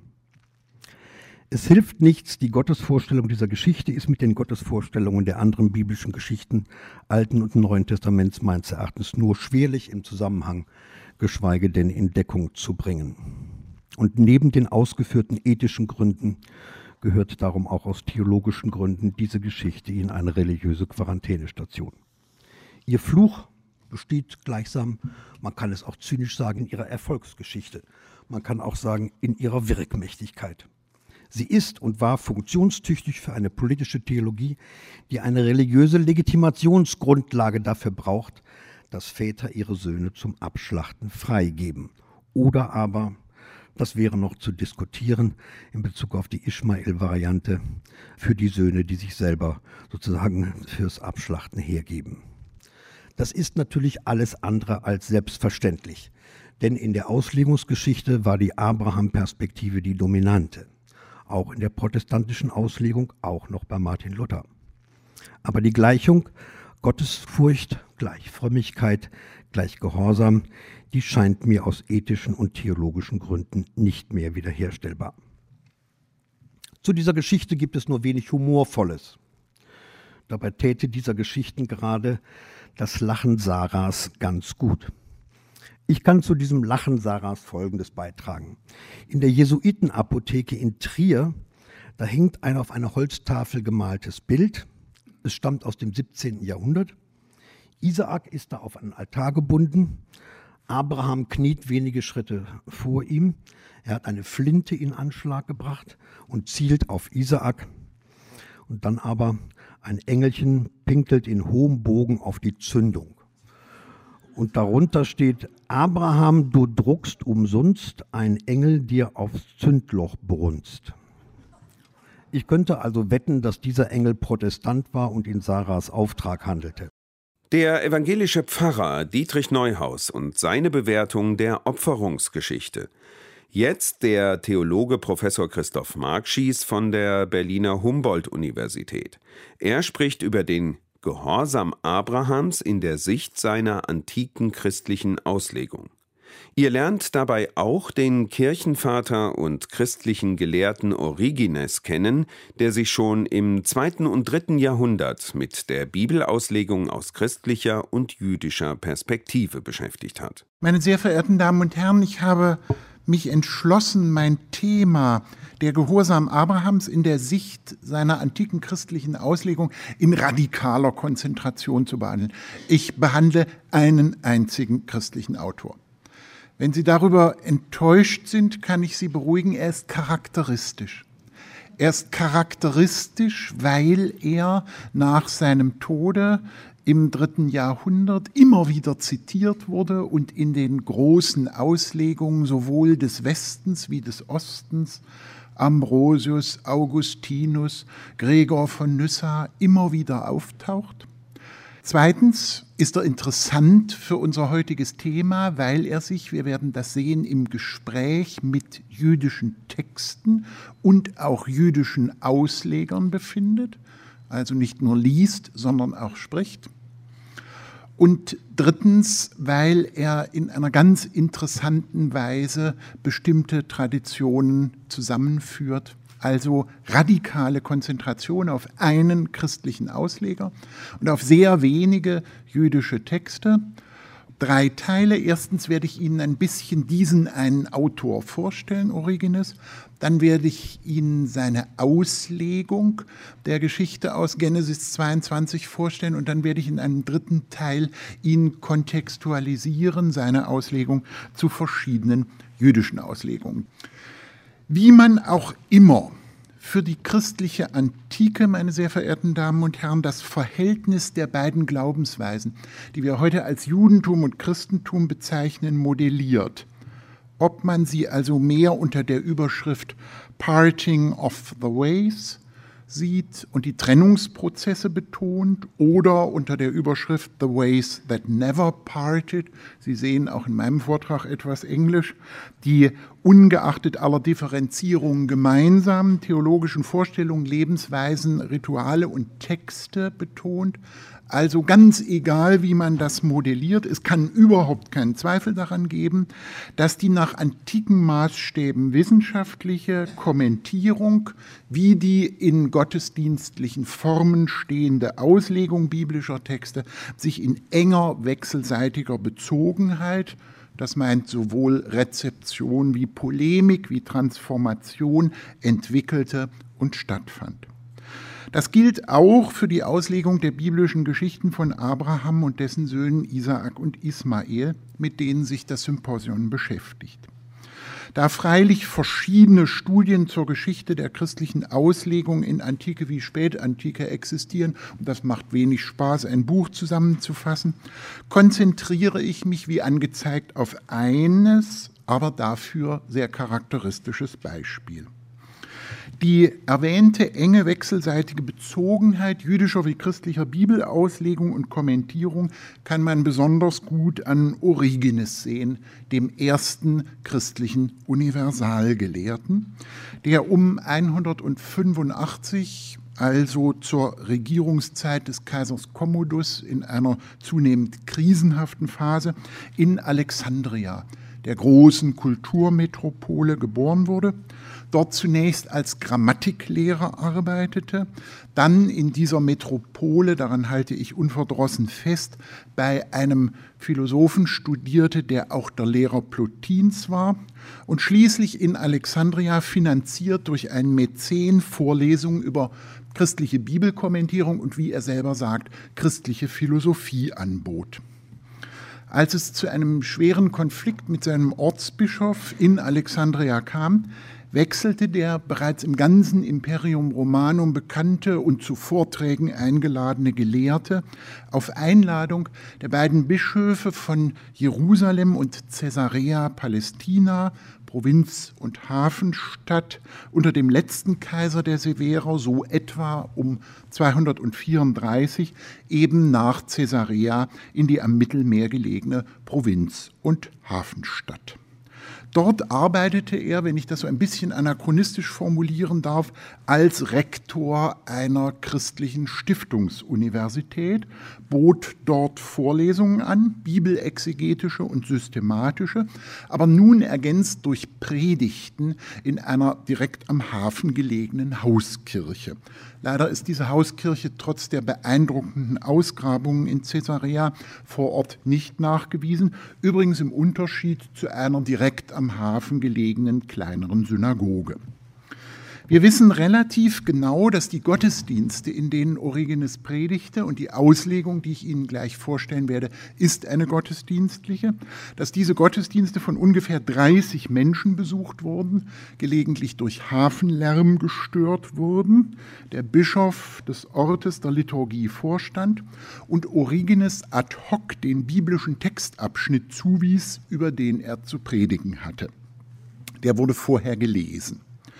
Es hilft nichts, die Gottesvorstellung dieser Geschichte ist mit den Gottesvorstellungen der anderen biblischen Geschichten Alten und Neuen Testaments meines Erachtens nur schwerlich im Zusammenhang, geschweige denn in Deckung zu bringen. Und neben den ausgeführten ethischen Gründen gehört darum auch aus theologischen Gründen diese Geschichte in eine religiöse Quarantänestation. Ihr Fluch besteht gleichsam, man kann es auch zynisch sagen, in ihrer Erfolgsgeschichte. Man kann auch sagen, in ihrer Wirkmächtigkeit. Sie ist und war funktionstüchtig für eine politische Theologie, die eine religiöse Legitimationsgrundlage dafür braucht, dass Väter ihre Söhne zum Abschlachten freigeben. Oder aber, das wäre noch zu diskutieren in Bezug auf die Ismael-Variante, für die Söhne, die sich selber sozusagen fürs Abschlachten hergeben. Das ist natürlich alles andere als selbstverständlich, denn in der Auslegungsgeschichte war die Abraham-Perspektive die dominante. Auch in der protestantischen Auslegung, auch noch bei Martin Luther. Aber die Gleichung Gottesfurcht gleich Frömmigkeit gleich Gehorsam, die scheint mir aus ethischen und theologischen Gründen nicht mehr wiederherstellbar. Zu dieser Geschichte gibt es nur wenig Humorvolles. Dabei täte dieser Geschichten gerade das Lachen Sarahs ganz gut. Ich kann zu diesem Lachen Sarahs Folgendes beitragen. In der Jesuitenapotheke in Trier, da hängt ein auf einer Holztafel gemaltes Bild. Es stammt aus dem siebzehnten Jahrhundert. Isaak ist da auf einen Altar gebunden. Abraham kniet wenige Schritte vor ihm. Er hat eine Flinte in Anschlag gebracht und zielt auf Isaak. Und dann aber ein Engelchen pinkelt in hohem Bogen auf die Zündung. Und darunter steht: Abraham, du druckst umsonst, ein Engel dir aufs Zündloch brunst. Ich könnte also wetten, dass dieser Engel Protestant war und in Sarahs Auftrag handelte. Der evangelische Pfarrer Dietrich Neuhaus und seine Bewertung der Opferungsgeschichte. Jetzt der Theologe Professor Christoph Markschies von der Berliner Humboldt-Universität. Er spricht über den Gehorsam Abrahams in der Sicht seiner antiken christlichen Auslegung. Ihr lernt dabei auch den Kirchenvater und christlichen Gelehrten Origenes kennen, der sich schon im zweiten und dritten Jahrhundert mit der Bibelauslegung aus christlicher und jüdischer Perspektive beschäftigt hat. Meine sehr verehrten Damen und Herren, ich habe mich entschlossen, mein Thema der Gehorsam Abrahams in der Sicht seiner antiken christlichen Auslegung in radikaler Konzentration zu behandeln. Ich behandle einen einzigen christlichen Autor. Wenn Sie darüber enttäuscht sind, kann ich Sie beruhigen, er ist charakteristisch. Er ist charakteristisch, weil er nach seinem Tode im dritten Jahrhundert immer wieder zitiert wurde und in den großen Auslegungen sowohl des Westens wie des Ostens, Ambrosius, Augustinus, Gregor von Nyssa, immer wieder auftaucht. Zweitens ist er interessant für unser heutiges Thema, weil er sich, wir werden das sehen, im Gespräch mit jüdischen Texten und auch jüdischen Auslegern befindet, also nicht nur liest, sondern auch spricht. Und drittens, weil er in einer ganz interessanten Weise bestimmte Traditionen zusammenführt, also radikale Konzentration auf einen christlichen Ausleger und auf sehr wenige jüdische Texte drei Teile. Erstens werde ich Ihnen ein bisschen diesen einen Autor vorstellen, Origenes. Dann werde ich Ihnen seine Auslegung der Geschichte aus Genesis zweiundzwanzig vorstellen. Und dann werde ich in einem dritten Teil Ihnen kontextualisieren, seine Auslegung zu verschiedenen jüdischen Auslegungen. Wie man auch immer für die christliche Antike, meine sehr verehrten Damen und Herren, das Verhältnis der beiden Glaubensweisen, die wir heute als Judentum und Christentum bezeichnen, modelliert. Ob man sie also mehr unter der Überschrift Parting of the Ways sieht und die Trennungsprozesse betont oder unter der Überschrift The Ways That Never Parted. Sie sehen auch in meinem Vortrag etwas Englisch, die ungeachtet aller Differenzierungen gemeinsamen theologischen Vorstellungen, Lebensweisen, Rituale und Texte betont. Also ganz egal, wie man das modelliert, es kann überhaupt keinen Zweifel daran geben, dass die nach antiken Maßstäben wissenschaftliche Kommentierung wie die in gottesdienstlichen Formen stehende Auslegung biblischer Texte sich in enger wechselseitiger Bezogenheit, das meint sowohl Rezeption wie Polemik wie Transformation, entwickelte und stattfand. Das gilt auch für die Auslegung der biblischen Geschichten von Abraham und dessen Söhnen Isaak und Ismael, mit denen sich das Symposion beschäftigt. Da freilich verschiedene Studien zur Geschichte der christlichen Auslegung in Antike wie Spätantike existieren, und das macht wenig Spaß, ein Buch zusammenzufassen, konzentriere ich mich wie angezeigt auf eines, aber dafür sehr charakteristisches Beispiel. Die erwähnte enge wechselseitige Bezogenheit jüdischer wie christlicher Bibelauslegung und Kommentierung kann man besonders gut an Origenes sehen, dem ersten christlichen Universalgelehrten, der um hundertfünfundachtzig, also zur Regierungszeit des Kaisers Commodus in einer zunehmend krisenhaften Phase, in Alexandria, der großen Kulturmetropole, geboren wurde, dort zunächst als Grammatiklehrer arbeitete, dann in dieser Metropole, daran halte ich unverdrossen fest, bei einem Philosophen studierte, der auch der Lehrer Plotins war, und schließlich in Alexandria finanziert durch einen Mäzen Vorlesungen über christliche Bibelkommentierung und, wie er selber sagt, christliche Philosophie anbot. Als es zu einem schweren Konflikt mit seinem Ortsbischof in Alexandria kam, wechselte der bereits im ganzen Imperium Romanum bekannte und zu Vorträgen eingeladene Gelehrte auf Einladung der beiden Bischöfe von Jerusalem und Caesarea Palästina, Provinz- und Hafenstadt, unter dem letzten Kaiser der Severer, so etwa um zweihundertvierunddreißig, eben nach Caesarea in die am Mittelmeer gelegene Provinz- und Hafenstadt. Dort arbeitete er, wenn ich das so ein bisschen anachronistisch formulieren darf, als Rektor einer christlichen Stiftungsuniversität, bot dort Vorlesungen an, bibelexegetische und systematische, aber nun ergänzt durch Predigten in einer direkt am Hafen gelegenen Hauskirche. Leider ist diese Hauskirche trotz der beeindruckenden Ausgrabungen in Caesarea vor Ort nicht nachgewiesen, übrigens im Unterschied zu einer direkt am Hafen gelegenen kleineren Synagoge. Wir wissen relativ genau, dass die Gottesdienste, in denen Origenes predigte, und die Auslegung, die ich Ihnen gleich vorstellen werde, ist eine gottesdienstliche, dass diese Gottesdienste von ungefähr dreißig Menschen besucht wurden, gelegentlich durch Hafenlärm gestört wurden, der Bischof des Ortes der Liturgie vorstand und Origenes ad hoc den biblischen Textabschnitt zuwies, über den er zu predigen hatte. Der wurde vorher gelesen.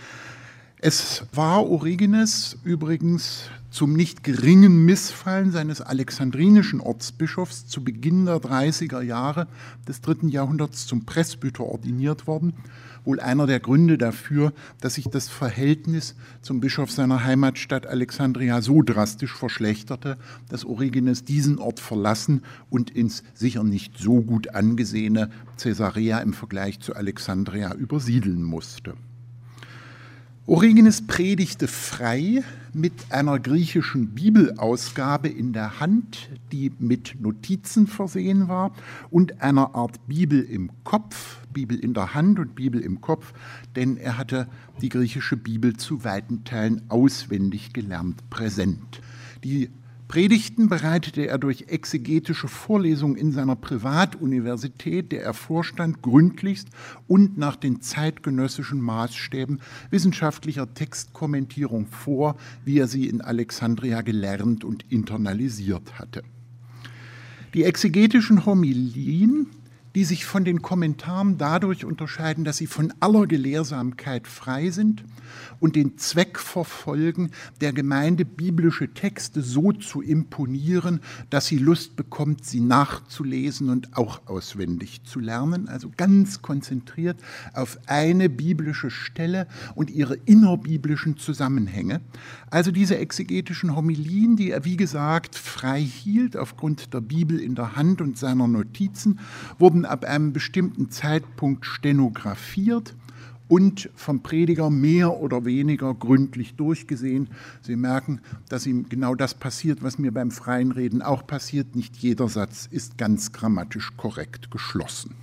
Es war Origenes übrigens zum nicht geringen Missfallen seines alexandrinischen Ortsbischofs zu Beginn der dreißiger Jahre des dritten Jahrhunderts zum Presbyter ordiniert worden, wohl einer der Gründe dafür, dass sich das Verhältnis zum Bischof seiner Heimatstadt Alexandria so drastisch verschlechterte, dass Origenes diesen Ort verlassen und ins sicher nicht so gut angesehene Caesarea im Vergleich zu Alexandria übersiedeln musste. Origenes predigte frei mit einer griechischen Bibelausgabe in der Hand, die mit Notizen versehen war, und einer Art Bibel im Kopf, Bibel in der Hand und Bibel im Kopf, denn er hatte die griechische Bibel zu weiten Teilen auswendig gelernt präsent. Die Predigten bereitete er durch exegetische Vorlesungen in seiner Privatuniversität, der er vorstand, gründlichst und nach den zeitgenössischen Maßstäben wissenschaftlicher Textkommentierung vor, wie er sie in Alexandria gelernt und internalisiert hatte. Die exegetischen Homilien, die sich von den Kommentaren dadurch unterscheiden, dass sie von aller Gelehrsamkeit frei sind und den Zweck verfolgen, der Gemeinde biblische Texte so zu imponieren, dass sie Lust bekommt, sie nachzulesen und auch auswendig zu lernen, also ganz konzentriert auf eine biblische Stelle und ihre innerbiblischen Zusammenhänge. Also diese exegetischen Homilien, die er, wie gesagt, frei hielt aufgrund der Bibel in der Hand und seiner Notizen, wurden ab einem bestimmten Zeitpunkt stenografiert und vom Prediger mehr oder weniger gründlich durchgesehen. Sie merken, dass ihm genau das passiert, was mir beim freien Reden auch passiert. Nicht jeder Satz ist ganz grammatisch korrekt geschlossen.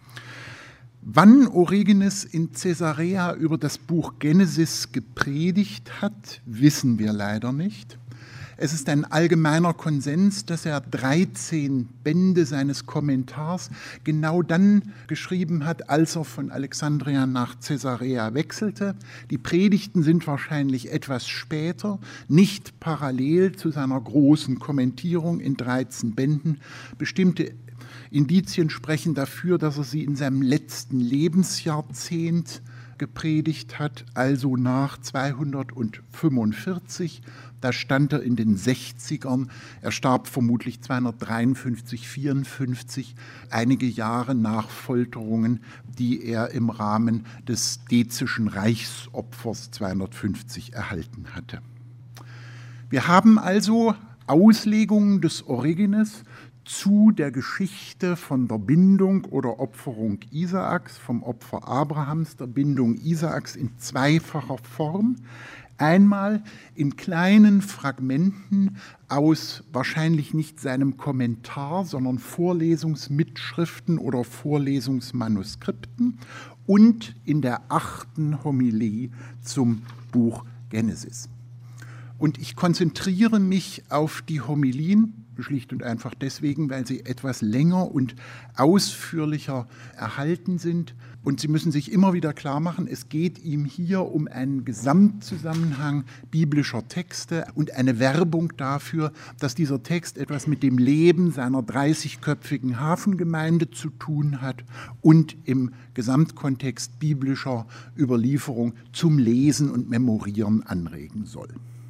Wann Origenes in Caesarea über das Buch Genesis gepredigt hat, wissen wir leider nicht. Es ist ein allgemeiner Konsens, dass er dreizehn Bände seines Kommentars genau dann geschrieben hat, als er von Alexandria nach Caesarea wechselte. Die Predigten sind wahrscheinlich etwas später, nicht parallel zu seiner großen Kommentierung in dreizehn Bänden. Bestimmte Indizien sprechen dafür, dass er sie in seinem letzten Lebensjahrzehnt gepredigt hat, also nach zweihundertfünfundvierzig. Da stand er in den sechzigern. Er starb vermutlich zweihundertdreiundfünfzig, vierundfünfzig, einige Jahre nach Folterungen, die er im Rahmen des Dezischen Reichsopfers zweihundertfünfzig erhalten hatte. Wir haben also Auslegungen des Origenes zu der Geschichte von der Bindung oder Opferung Isaaks, vom Opfer Abrahams, der Bindung Isaaks in zweifacher Form. Einmal in kleinen Fragmenten aus wahrscheinlich nicht seinem Kommentar, sondern Vorlesungsmitschriften oder Vorlesungsmanuskripten und in der achten Homilie zum Buch Genesis. Und ich konzentriere mich auf die Homilien, schlicht und einfach deswegen, weil sie etwas länger und ausführlicher erhalten sind. Und Sie müssen sich immer wieder klar machen, es geht ihm hier um einen Gesamtzusammenhang biblischer Texte und eine Werbung dafür, dass dieser Text etwas mit dem Leben seiner dreißigköpfigen Hafengemeinde zu tun hat und im Gesamtkontext biblischer Überlieferung zum Lesen und Memorieren anregen soll.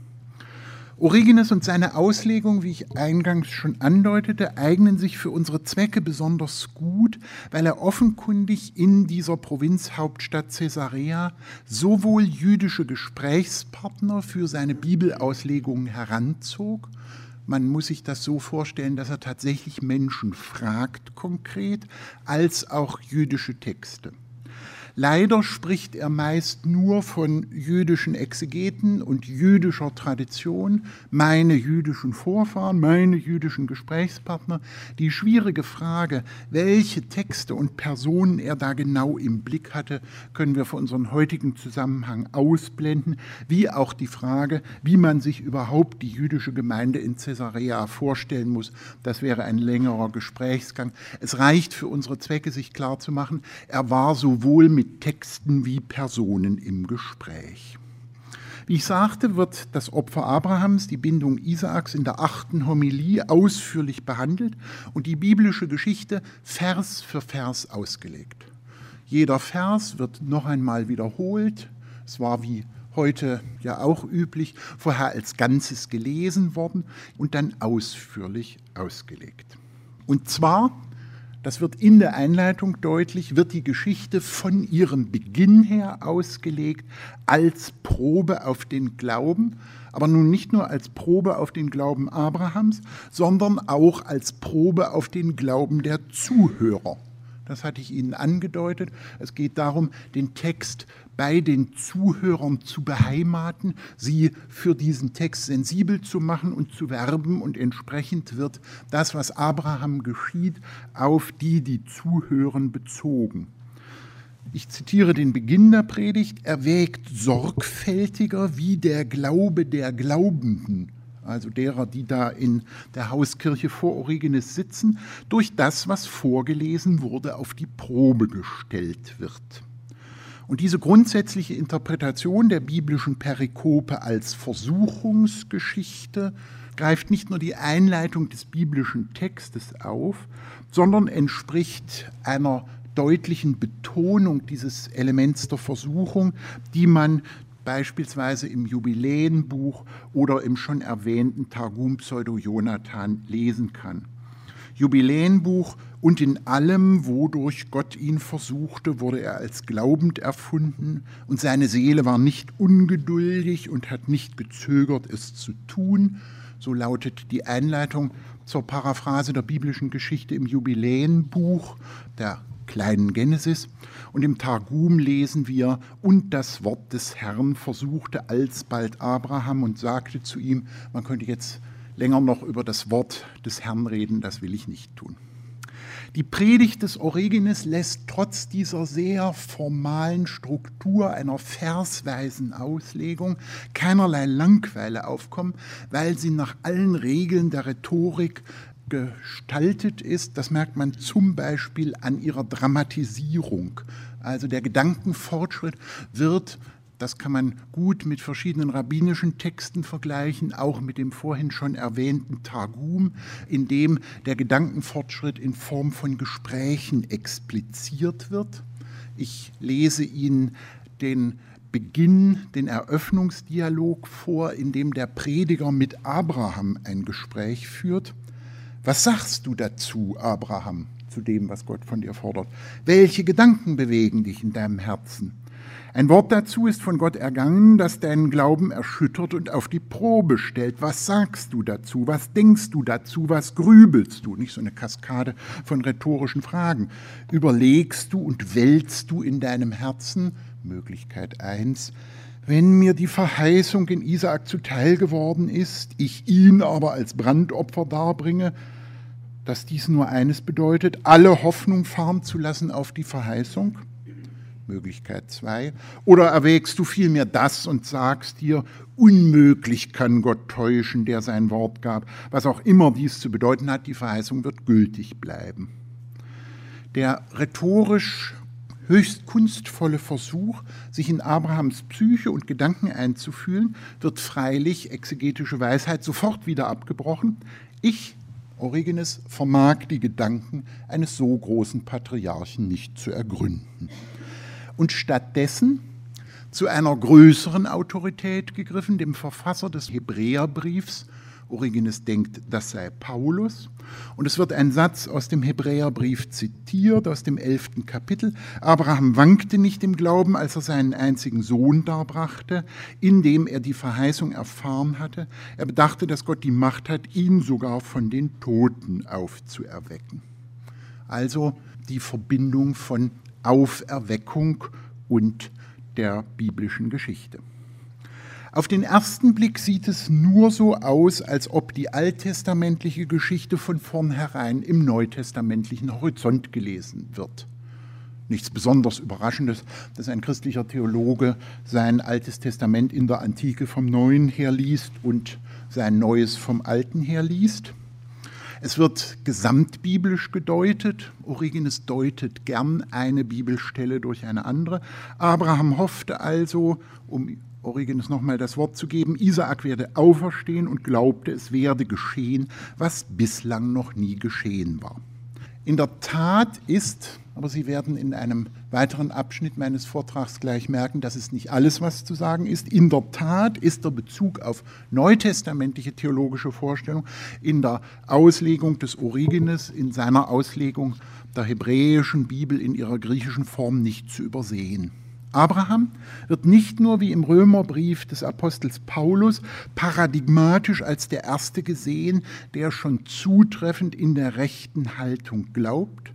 Origenes und seine Auslegung, wie ich eingangs schon andeutete, eignen sich für unsere Zwecke besonders gut, weil er offenkundig in dieser Provinzhauptstadt Caesarea sowohl jüdische Gesprächspartner für seine Bibelauslegungen heranzog. Man muss sich das so vorstellen, dass er tatsächlich Menschen fragt konkret, als auch jüdische Texte. Leider spricht er meist nur von jüdischen Exegeten und jüdischer Tradition, meine jüdischen Vorfahren, meine jüdischen Gesprächspartner. Die schwierige Frage, welche Texte und Personen er da genau im Blick hatte, können wir für unseren heutigen Zusammenhang ausblenden, wie auch die Frage, wie man sich überhaupt die jüdische Gemeinde in Caesarea vorstellen muss. Das wäre ein längerer Gesprächsgang. Es reicht für unsere Zwecke, sich klarzumachen, er war sowohl mit Texten wie Personen im Gespräch. Wie ich sagte, wird das Opfer Abrahams, die Bindung Isaaks, in der achten Homilie ausführlich behandelt und die biblische Geschichte Vers für Vers ausgelegt. Jeder Vers wird noch einmal wiederholt. Es war wie heute ja auch üblich, vorher als Ganzes gelesen worden und dann ausführlich ausgelegt. Und zwar, das wird in der Einleitung deutlich, wird die Geschichte von ihrem Beginn her ausgelegt als Probe auf den Glauben, aber nun nicht nur als Probe auf den Glauben Abrahams, sondern auch als Probe auf den Glauben der Zuhörer. Das hatte ich Ihnen angedeutet. Es geht darum, den Text bei den Zuhörern zu beheimaten, sie für diesen Text sensibel zu machen und zu werben, und entsprechend wird das, was Abraham geschieht, auf die, die zuhören, bezogen. Ich zitiere den Beginn der Predigt: Erwägt sorgfältiger, wie der Glaube der Glaubenden, also derer, die da in der Hauskirche vor Origenes sitzen, durch das, was vorgelesen wurde, auf die Probe gestellt wird. Und diese grundsätzliche Interpretation der biblischen Perikope als Versuchungsgeschichte greift nicht nur die Einleitung des biblischen Textes auf, sondern entspricht einer deutlichen Betonung dieses Elements der Versuchung, die man beispielsweise im Jubiläenbuch oder im schon erwähnten Targum Pseudo-Jonathan lesen kann. Jubiläenbuch: Und in allem, wodurch Gott ihn versuchte, wurde er als glaubend erfunden, und seine Seele war nicht ungeduldig und hat nicht gezögert, es zu tun. So lautet die Einleitung zur Paraphrase der biblischen Geschichte im Jubiläenbuch, der kleinen Genesis. Und im Targum lesen wir: Und das Wort des Herrn versuchte alsbald Abraham und sagte zu ihm. Man könnte jetzt länger noch über das Wort des Herrn reden, das will ich nicht tun. Die Predigt des Origenes lässt trotz dieser sehr formalen Struktur einer versweisen Auslegung keinerlei Langweile aufkommen, weil sie nach allen Regeln der Rhetorik gestaltet ist. Das merkt man zum Beispiel an ihrer Dramatisierung. Also der Gedankenfortschritt wird, das kann man gut mit verschiedenen rabbinischen Texten vergleichen, auch mit dem vorhin schon erwähnten Targum, in dem der Gedankenfortschritt in Form von Gesprächen expliziert wird. Ich lese Ihnen den Beginn, den Eröffnungsdialog vor, in dem der Prediger mit Abraham ein Gespräch führt. Was sagst du dazu, Abraham, zu dem, was Gott von dir fordert? Welche Gedanken bewegen dich in deinem Herzen? Ein Wort dazu ist von Gott ergangen, das deinen Glauben erschüttert und auf die Probe stellt. Was sagst du dazu? Was denkst du dazu? Was grübelst du? Nicht so eine Kaskade von rhetorischen Fragen. Überlegst du und wälzt du in deinem Herzen? Möglichkeit eins. Wenn mir die Verheißung in Isaak zuteil geworden ist, ich ihn aber als Brandopfer darbringe, dass dies nur eines bedeutet, alle Hoffnung fahren zu lassen auf die Verheißung? Möglichkeit zwei. Oder erwägst du vielmehr das und sagst dir, unmöglich kann Gott täuschen, der sein Wort gab. Was auch immer dies zu bedeuten hat, die Verheißung wird gültig bleiben. Der rhetorisch höchst kunstvolle Versuch, sich in Abrahams Psyche und Gedanken einzufühlen, wird freilich, exegetische Weisheit, sofort wieder abgebrochen. Ich, Origenes, vermag die Gedanken eines so großen Patriarchen nicht zu ergründen. Und stattdessen zu einer größeren Autorität gegriffen, dem Verfasser des Hebräerbriefs. Origenes denkt, das sei Paulus. Und es wird ein Satz aus dem Hebräerbrief zitiert, aus dem elften Kapitel. Abraham wankte nicht im Glauben, als er seinen einzigen Sohn darbrachte, indem er die Verheißung erfahren hatte. Er bedachte, dass Gott die Macht hat, ihn sogar von den Toten aufzuerwecken. Also die Verbindung von Auferweckung und der biblischen Geschichte. Auf den ersten Blick sieht es nur so aus, als ob die alttestamentliche Geschichte von vornherein im neutestamentlichen Horizont gelesen wird. Nichts besonders Überraschendes, dass ein christlicher Theologe sein Altes Testament in der Antike vom Neuen her liest und sein Neues vom Alten her liest. Es wird gesamtbiblisch gedeutet. Origenes deutet gern eine Bibelstelle durch eine andere. Abraham hoffte also, um Origenes nochmal das Wort zu geben, Isaak werde auferstehen und glaubte, es werde geschehen, was bislang noch nie geschehen war. In der Tat ist, aber Sie werden in einem weiteren Abschnitt meines Vortrags gleich merken, dass es nicht alles, was zu sagen ist. In der Tat ist der Bezug auf neutestamentliche theologische Vorstellung in der Auslegung des Origenes, in seiner Auslegung der hebräischen Bibel in ihrer griechischen Form nicht zu übersehen. Abraham wird nicht nur wie im Römerbrief des Apostels Paulus paradigmatisch als der Erste gesehen, der schon zutreffend in der rechten Haltung glaubt,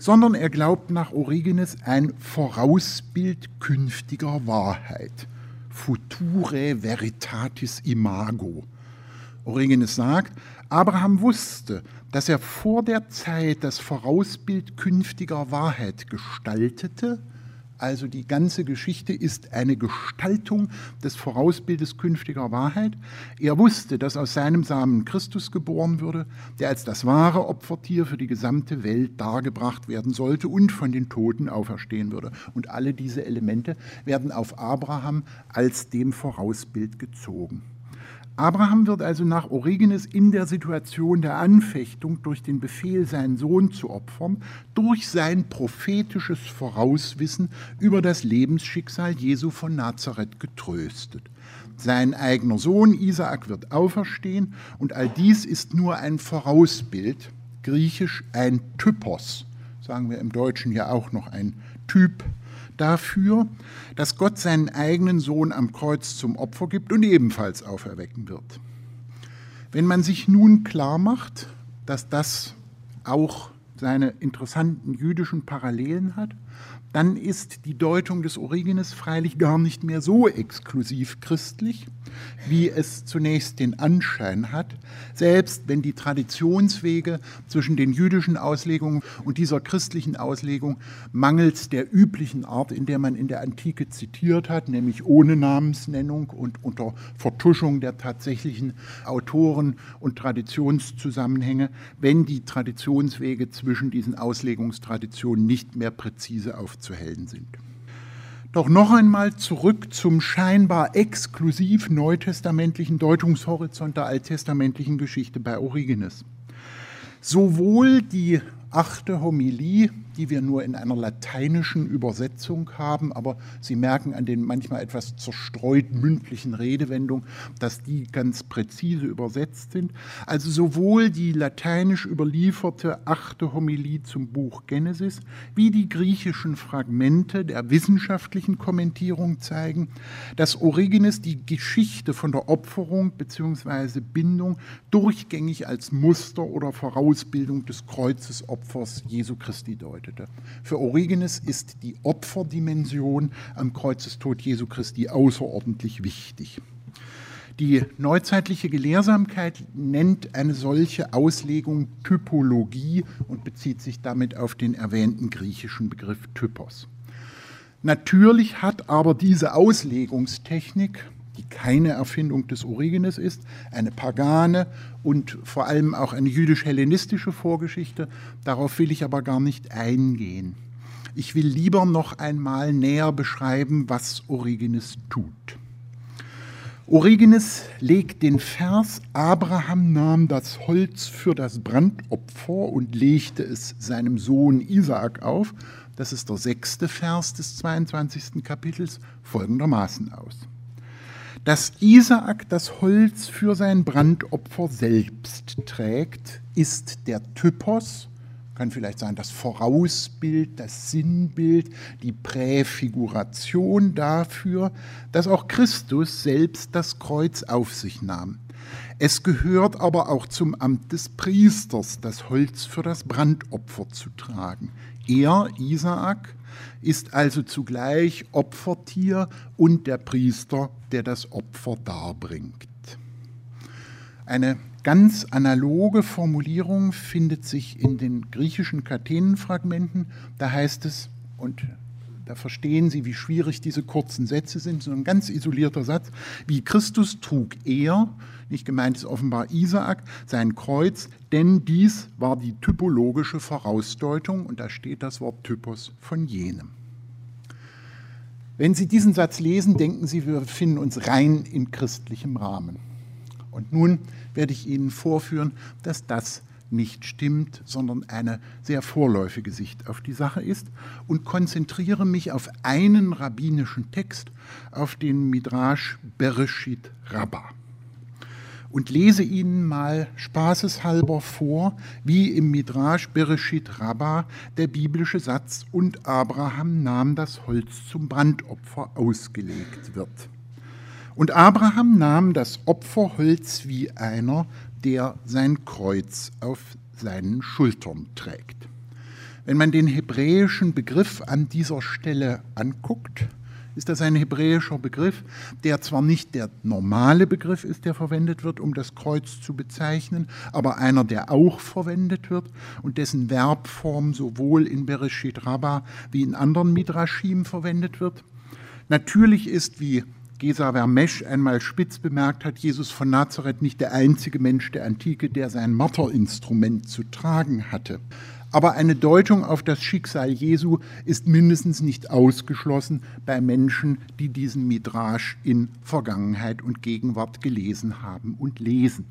sondern er glaubt nach Origenes ein Vorausbild künftiger Wahrheit. Future veritatis imago. Origenes sagt, Abraham wusste, dass er vor der Zeit das Vorausbild künftiger Wahrheit gestaltete. Also die ganze Geschichte ist eine Gestaltung des Vorausbildes künftiger Wahrheit. Er wusste, dass aus seinem Samen Christus geboren würde, der als das wahre Opfertier für die gesamte Welt dargebracht werden sollte und von den Toten auferstehen würde. Und alle diese Elemente werden auf Abraham als dem Vorausbild gezogen. Abraham wird also nach Origenes in der Situation der Anfechtung durch den Befehl, seinen Sohn zu opfern, durch sein prophetisches Vorauswissen über das Lebensschicksal Jesu von Nazareth getröstet. Sein eigener Sohn Isaak wird auferstehen und all dies ist nur ein Vorausbild, griechisch ein Typos, sagen wir im Deutschen ja auch noch ein Typ, dafür, dass Gott seinen eigenen Sohn am Kreuz zum Opfer gibt und ebenfalls auferwecken wird. Wenn man sich nun klar macht, dass das auch seine interessanten jüdischen Parallelen hat, dann ist die Deutung des Origenes freilich gar nicht mehr so exklusiv christlich, wie es zunächst den Anschein hat, selbst wenn die Traditionswege zwischen den jüdischen Auslegungen und dieser christlichen Auslegung mangels der üblichen Art, in der man in der Antike zitiert hat, nämlich ohne Namensnennung und unter Vertuschung der tatsächlichen Autoren und Traditionszusammenhänge, wenn die Traditionswege zwischen diesen Auslegungstraditionen nicht mehr präzise aufzuhelden sind. Doch noch einmal zurück zum scheinbar exklusiv neutestamentlichen Deutungshorizont der alttestamentlichen Geschichte bei Origenes. Sowohl die achte Homilie, die wir nur in einer lateinischen Übersetzung haben, aber Sie merken an den manchmal etwas zerstreut mündlichen Redewendungen, dass die ganz präzise übersetzt sind. Also sowohl die lateinisch überlieferte achte Homilie zum Buch Genesis, wie die griechischen Fragmente der wissenschaftlichen Kommentierung zeigen, dass Origenes die Geschichte von der Opferung bzw. Bindung durchgängig als Muster oder Vorausbildung des Kreuzesopfers Jesu Christi deutete. Für Origenes ist die Opferdimension am Kreuzestod Jesu Christi außerordentlich wichtig. Die neuzeitliche Gelehrsamkeit nennt eine solche Auslegung Typologie und bezieht sich damit auf den erwähnten griechischen Begriff Typos. Natürlich hat aber diese Auslegungstechnik, die keine Erfindung des Origenes ist, eine pagane und vor allem auch eine jüdisch-hellenistische Vorgeschichte. Darauf will ich aber gar nicht eingehen. Ich will lieber noch einmal näher beschreiben, was Origenes tut. Origenes legt den Vers, Abraham nahm das Holz für das Brandopfer und legte es seinem Sohn Isaak auf, das ist der sechste Vers des zweiundzwanzigsten Kapitels, folgendermaßen aus. Dass Isaak das Holz für sein Brandopfer selbst trägt, ist der Typos, kann vielleicht sein das Vorausbild, das Sinnbild, die Präfiguration dafür, dass auch Christus selbst das Kreuz auf sich nahm. Es gehört aber auch zum Amt des Priesters, das Holz für das Brandopfer zu tragen. Er, Isaak, ist also zugleich Opfertier und der Priester, der das Opfer darbringt. Eine ganz analoge Formulierung findet sich in den griechischen Kathenenfragmenten. Da heißt es, und da verstehen Sie, wie schwierig diese kurzen Sätze sind, so ein ganz isolierter Satz, wie Christus trug er, nicht gemeint ist offenbar Isaak, sein Kreuz, denn dies war die typologische Vorausdeutung, und da steht das Wort Typos von jenem. Wenn Sie diesen Satz lesen, denken Sie, wir befinden uns rein in christlichem Rahmen. Und nun werde ich Ihnen vorführen, dass das nicht stimmt, sondern eine sehr vorläufige Sicht auf die Sache ist und konzentriere mich auf einen rabbinischen Text, auf den Midrash Bereshit Rabbah. Und lese Ihnen mal spaßeshalber vor, wie im Midrash Bereshit Rabbah der biblische Satz "Und Abraham nahm das Holz zum Brandopfer" ausgelegt wird. Und Abraham nahm das Opferholz wie einer, der sein Kreuz auf seinen Schultern trägt. Wenn man den hebräischen Begriff an dieser Stelle anguckt, ist das ein hebräischer Begriff, der zwar nicht der normale Begriff ist, der verwendet wird, um das Kreuz zu bezeichnen, aber einer, der auch verwendet wird und dessen Verbform sowohl in Bereshit Rabbah wie in anderen Midrashim verwendet wird. Natürlich ist, wie Gesa Vermesch einmal spitz bemerkt hat, Jesus von Nazareth nicht der einzige Mensch der Antike, der sein Marterinstrument zu tragen hatte. Aber eine Deutung auf das Schicksal Jesu ist mindestens nicht ausgeschlossen bei Menschen, die diesen Midrash in Vergangenheit und Gegenwart gelesen haben und lesen.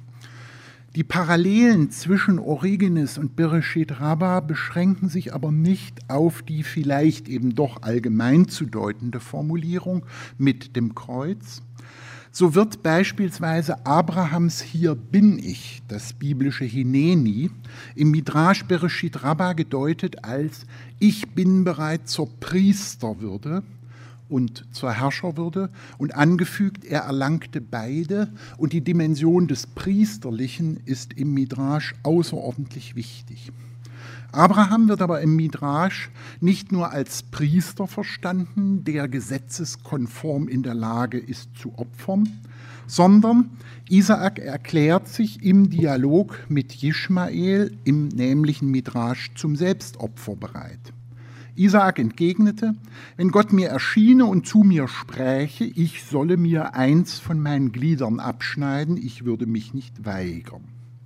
Die Parallelen zwischen Origenes und Bereshit Rabbah beschränken sich aber nicht auf die vielleicht eben doch allgemein zu deutende Formulierung mit dem Kreuz. So wird beispielsweise Abrahams Hier bin ich, das biblische Hineni, im Midrash Bereshit Rabbah gedeutet als Ich bin bereit zur Priesterwürde und zur Herrscherwürde und angefügt, er erlangte beide und die Dimension des Priesterlichen ist im Midrash außerordentlich wichtig. Abraham wird aber im Midrash nicht nur als Priester verstanden, der gesetzeskonform in der Lage ist zu opfern, sondern Isaak erklärt sich im Dialog mit Jischmael im nämlichen Midrash zum Selbstopfer bereit. Isaak entgegnete, wenn Gott mir erschiene und zu mir spräche, ich solle mir eins von meinen Gliedern abschneiden, ich würde mich nicht weigern.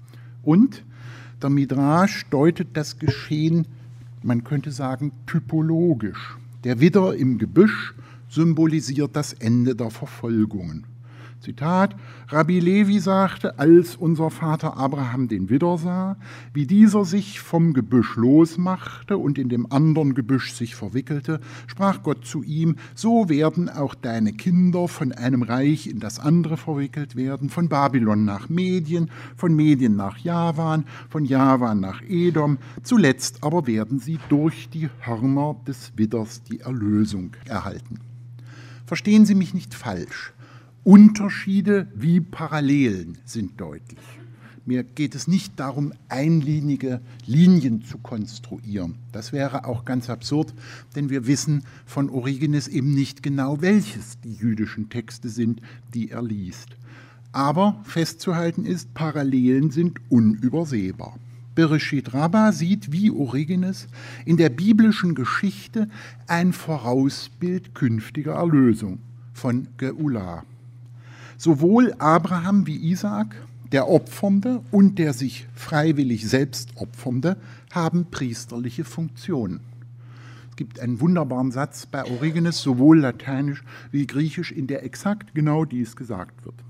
Und der Midrash deutet das Geschehen, man könnte sagen, typologisch. Der Widder im Gebüsch symbolisiert das Ende der Verfolgungen. Zitat, Rabbi Levi sagte, als unser Vater Abraham den Widder sah, wie dieser sich vom Gebüsch losmachte und in dem anderen Gebüsch sich verwickelte, sprach Gott zu ihm, so werden auch deine Kinder von einem Reich in das andere verwickelt werden, von Babylon nach Medien, von Medien nach Javan, von Javan nach Edom, zuletzt aber werden sie durch die Hörner des Widders die Erlösung erhalten. Verstehen Sie mich nicht falsch. Unterschiede wie Parallelen sind deutlich. Mir geht es nicht darum, einlinige Linien zu konstruieren. Das wäre auch ganz absurd, denn wir wissen von Origenes eben nicht genau, welches die jüdischen Texte sind, die er liest. Aber festzuhalten ist, Parallelen sind unübersehbar. Bereshit Rabbah sieht wie Origenes in der biblischen Geschichte ein Vorausbild künftiger Erlösung von Geula. Sowohl Abraham wie Isaak, der Opfernde und der sich freiwillig selbst Opfernde, haben priesterliche Funktionen. Es gibt einen wunderbaren Satz bei Origenes, sowohl lateinisch wie griechisch, in der exakt genau dies gesagt wird.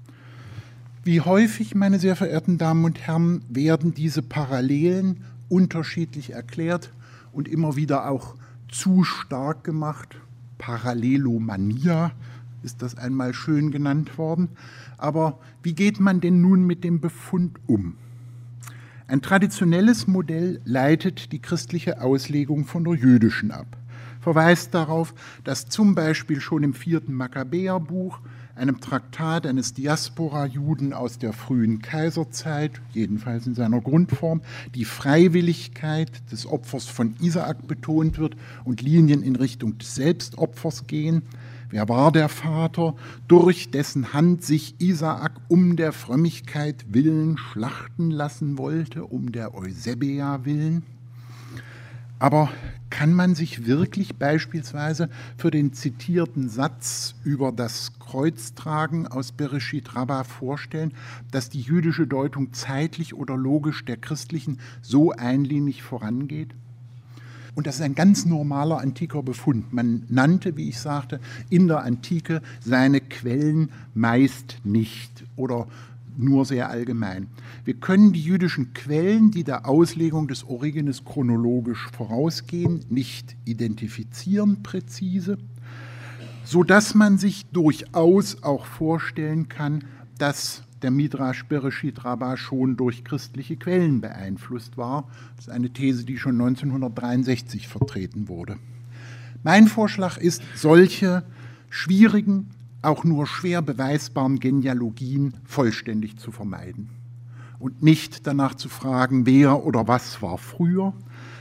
Wie häufig, meine sehr verehrten Damen und Herren, werden diese Parallelen unterschiedlich erklärt und immer wieder auch zu stark gemacht. Parallelomania ist das einmal schön genannt worden. Aber wie geht man denn nun mit dem Befund um? Ein traditionelles Modell leitet die christliche Auslegung von der jüdischen ab, verweist darauf, dass zum Beispiel schon im vierten Makkabäerbuch, einem Traktat eines Diaspora-Juden aus der frühen Kaiserzeit, jedenfalls in seiner Grundform, die Freiwilligkeit des Opfers von Isaak betont wird und Linien in Richtung des Selbstopfers gehen. Wer war der Vater, durch dessen Hand sich Isaak um der Frömmigkeit willen schlachten lassen wollte, um der Eusebia willen? Aber kann man sich wirklich beispielsweise für den zitierten Satz über das Kreuztragen aus Bereshit Rabbah vorstellen, dass die jüdische Deutung zeitlich oder logisch der christlichen so einlinig vorangeht? Und das ist ein ganz normaler antiker Befund. Man nannte, wie ich sagte, in der Antike seine Quellen meist nicht oder nur sehr allgemein. Wir können die jüdischen Quellen, die der Auslegung des Origenes chronologisch vorausgehen, nicht identifizieren präzise, sodass man sich durchaus auch vorstellen kann, dass der Midrash Bereshit Rabbah schon durch christliche Quellen beeinflusst war. Das ist eine These, die schon neunzehnhundertdreiundsechzig vertreten wurde. Mein Vorschlag ist, solche schwierigen, auch nur schwer beweisbaren Genealogien vollständig zu vermeiden und nicht danach zu fragen, wer oder was war früher,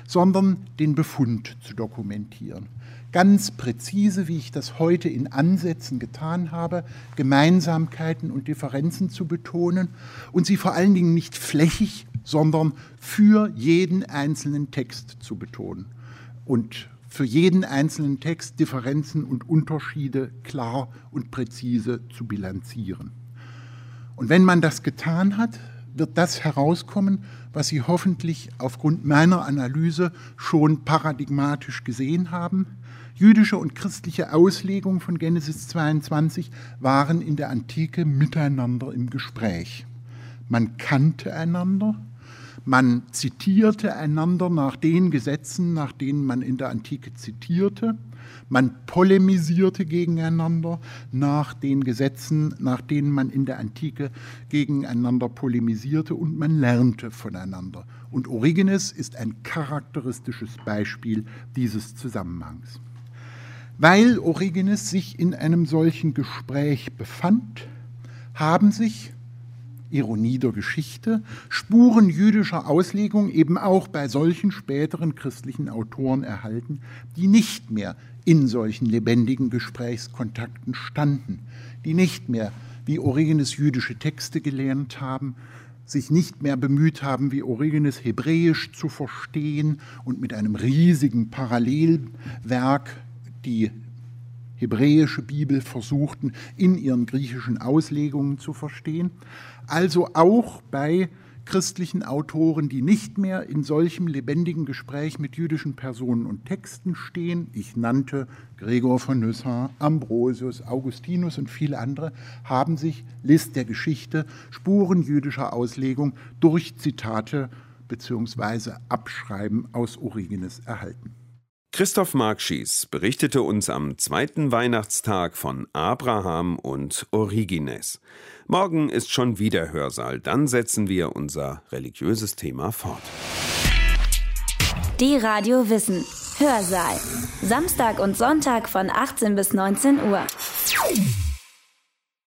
sondern den Befund zu dokumentieren. Ganz präzise, wie ich das heute in Ansätzen getan habe, Gemeinsamkeiten und Differenzen zu betonen und sie vor allen Dingen nicht flächig, sondern für jeden einzelnen Text zu betonen und für jeden einzelnen Text Differenzen und Unterschiede klar und präzise zu bilanzieren. Und wenn man das getan hat, wird das herauskommen, was Sie hoffentlich aufgrund meiner Analyse schon paradigmatisch gesehen haben. Jüdische und christliche Auslegung von Genesis zweiundzwanzig waren in der Antike miteinander im Gespräch. Man kannte einander, man zitierte einander nach den Gesetzen, nach denen man in der Antike zitierte. Man polemisierte gegeneinander nach den Gesetzen, nach denen man in der Antike gegeneinander polemisierte, und man lernte voneinander. Und Origenes ist ein charakteristisches Beispiel dieses Zusammenhangs. Weil Origenes sich in einem solchen Gespräch befand, haben sich, Ironie der Geschichte, Spuren jüdischer Auslegung eben auch bei solchen späteren christlichen Autoren erhalten, die nicht mehr in solchen lebendigen Gesprächskontakten standen, die nicht mehr, wie Origenes, jüdische Texte gelernt haben, sich nicht mehr bemüht haben, wie Origenes Hebräisch zu verstehen und mit einem riesigen Parallelwerk die hebräische Bibel versuchten, in ihren griechischen Auslegungen zu verstehen. Also auch bei christlichen Autoren, die nicht mehr in solchem lebendigen Gespräch mit jüdischen Personen und Texten stehen. Ich nannte Gregor von Nyssa, Ambrosius, Augustinus und viele andere, haben sich, List der Geschichte, Spuren jüdischer Auslegung durch Zitate bzw. Abschreiben aus Origenes erhalten. Christoph Markschies berichtete uns am zweiten Weihnachtstag von Abraham und Origenes. Morgen ist schon wieder Hörsaal, dann setzen wir unser religiöses Thema fort. Die Radio Wissen Hörsaal. Samstag und Sonntag von achtzehn bis neunzehn Uhr.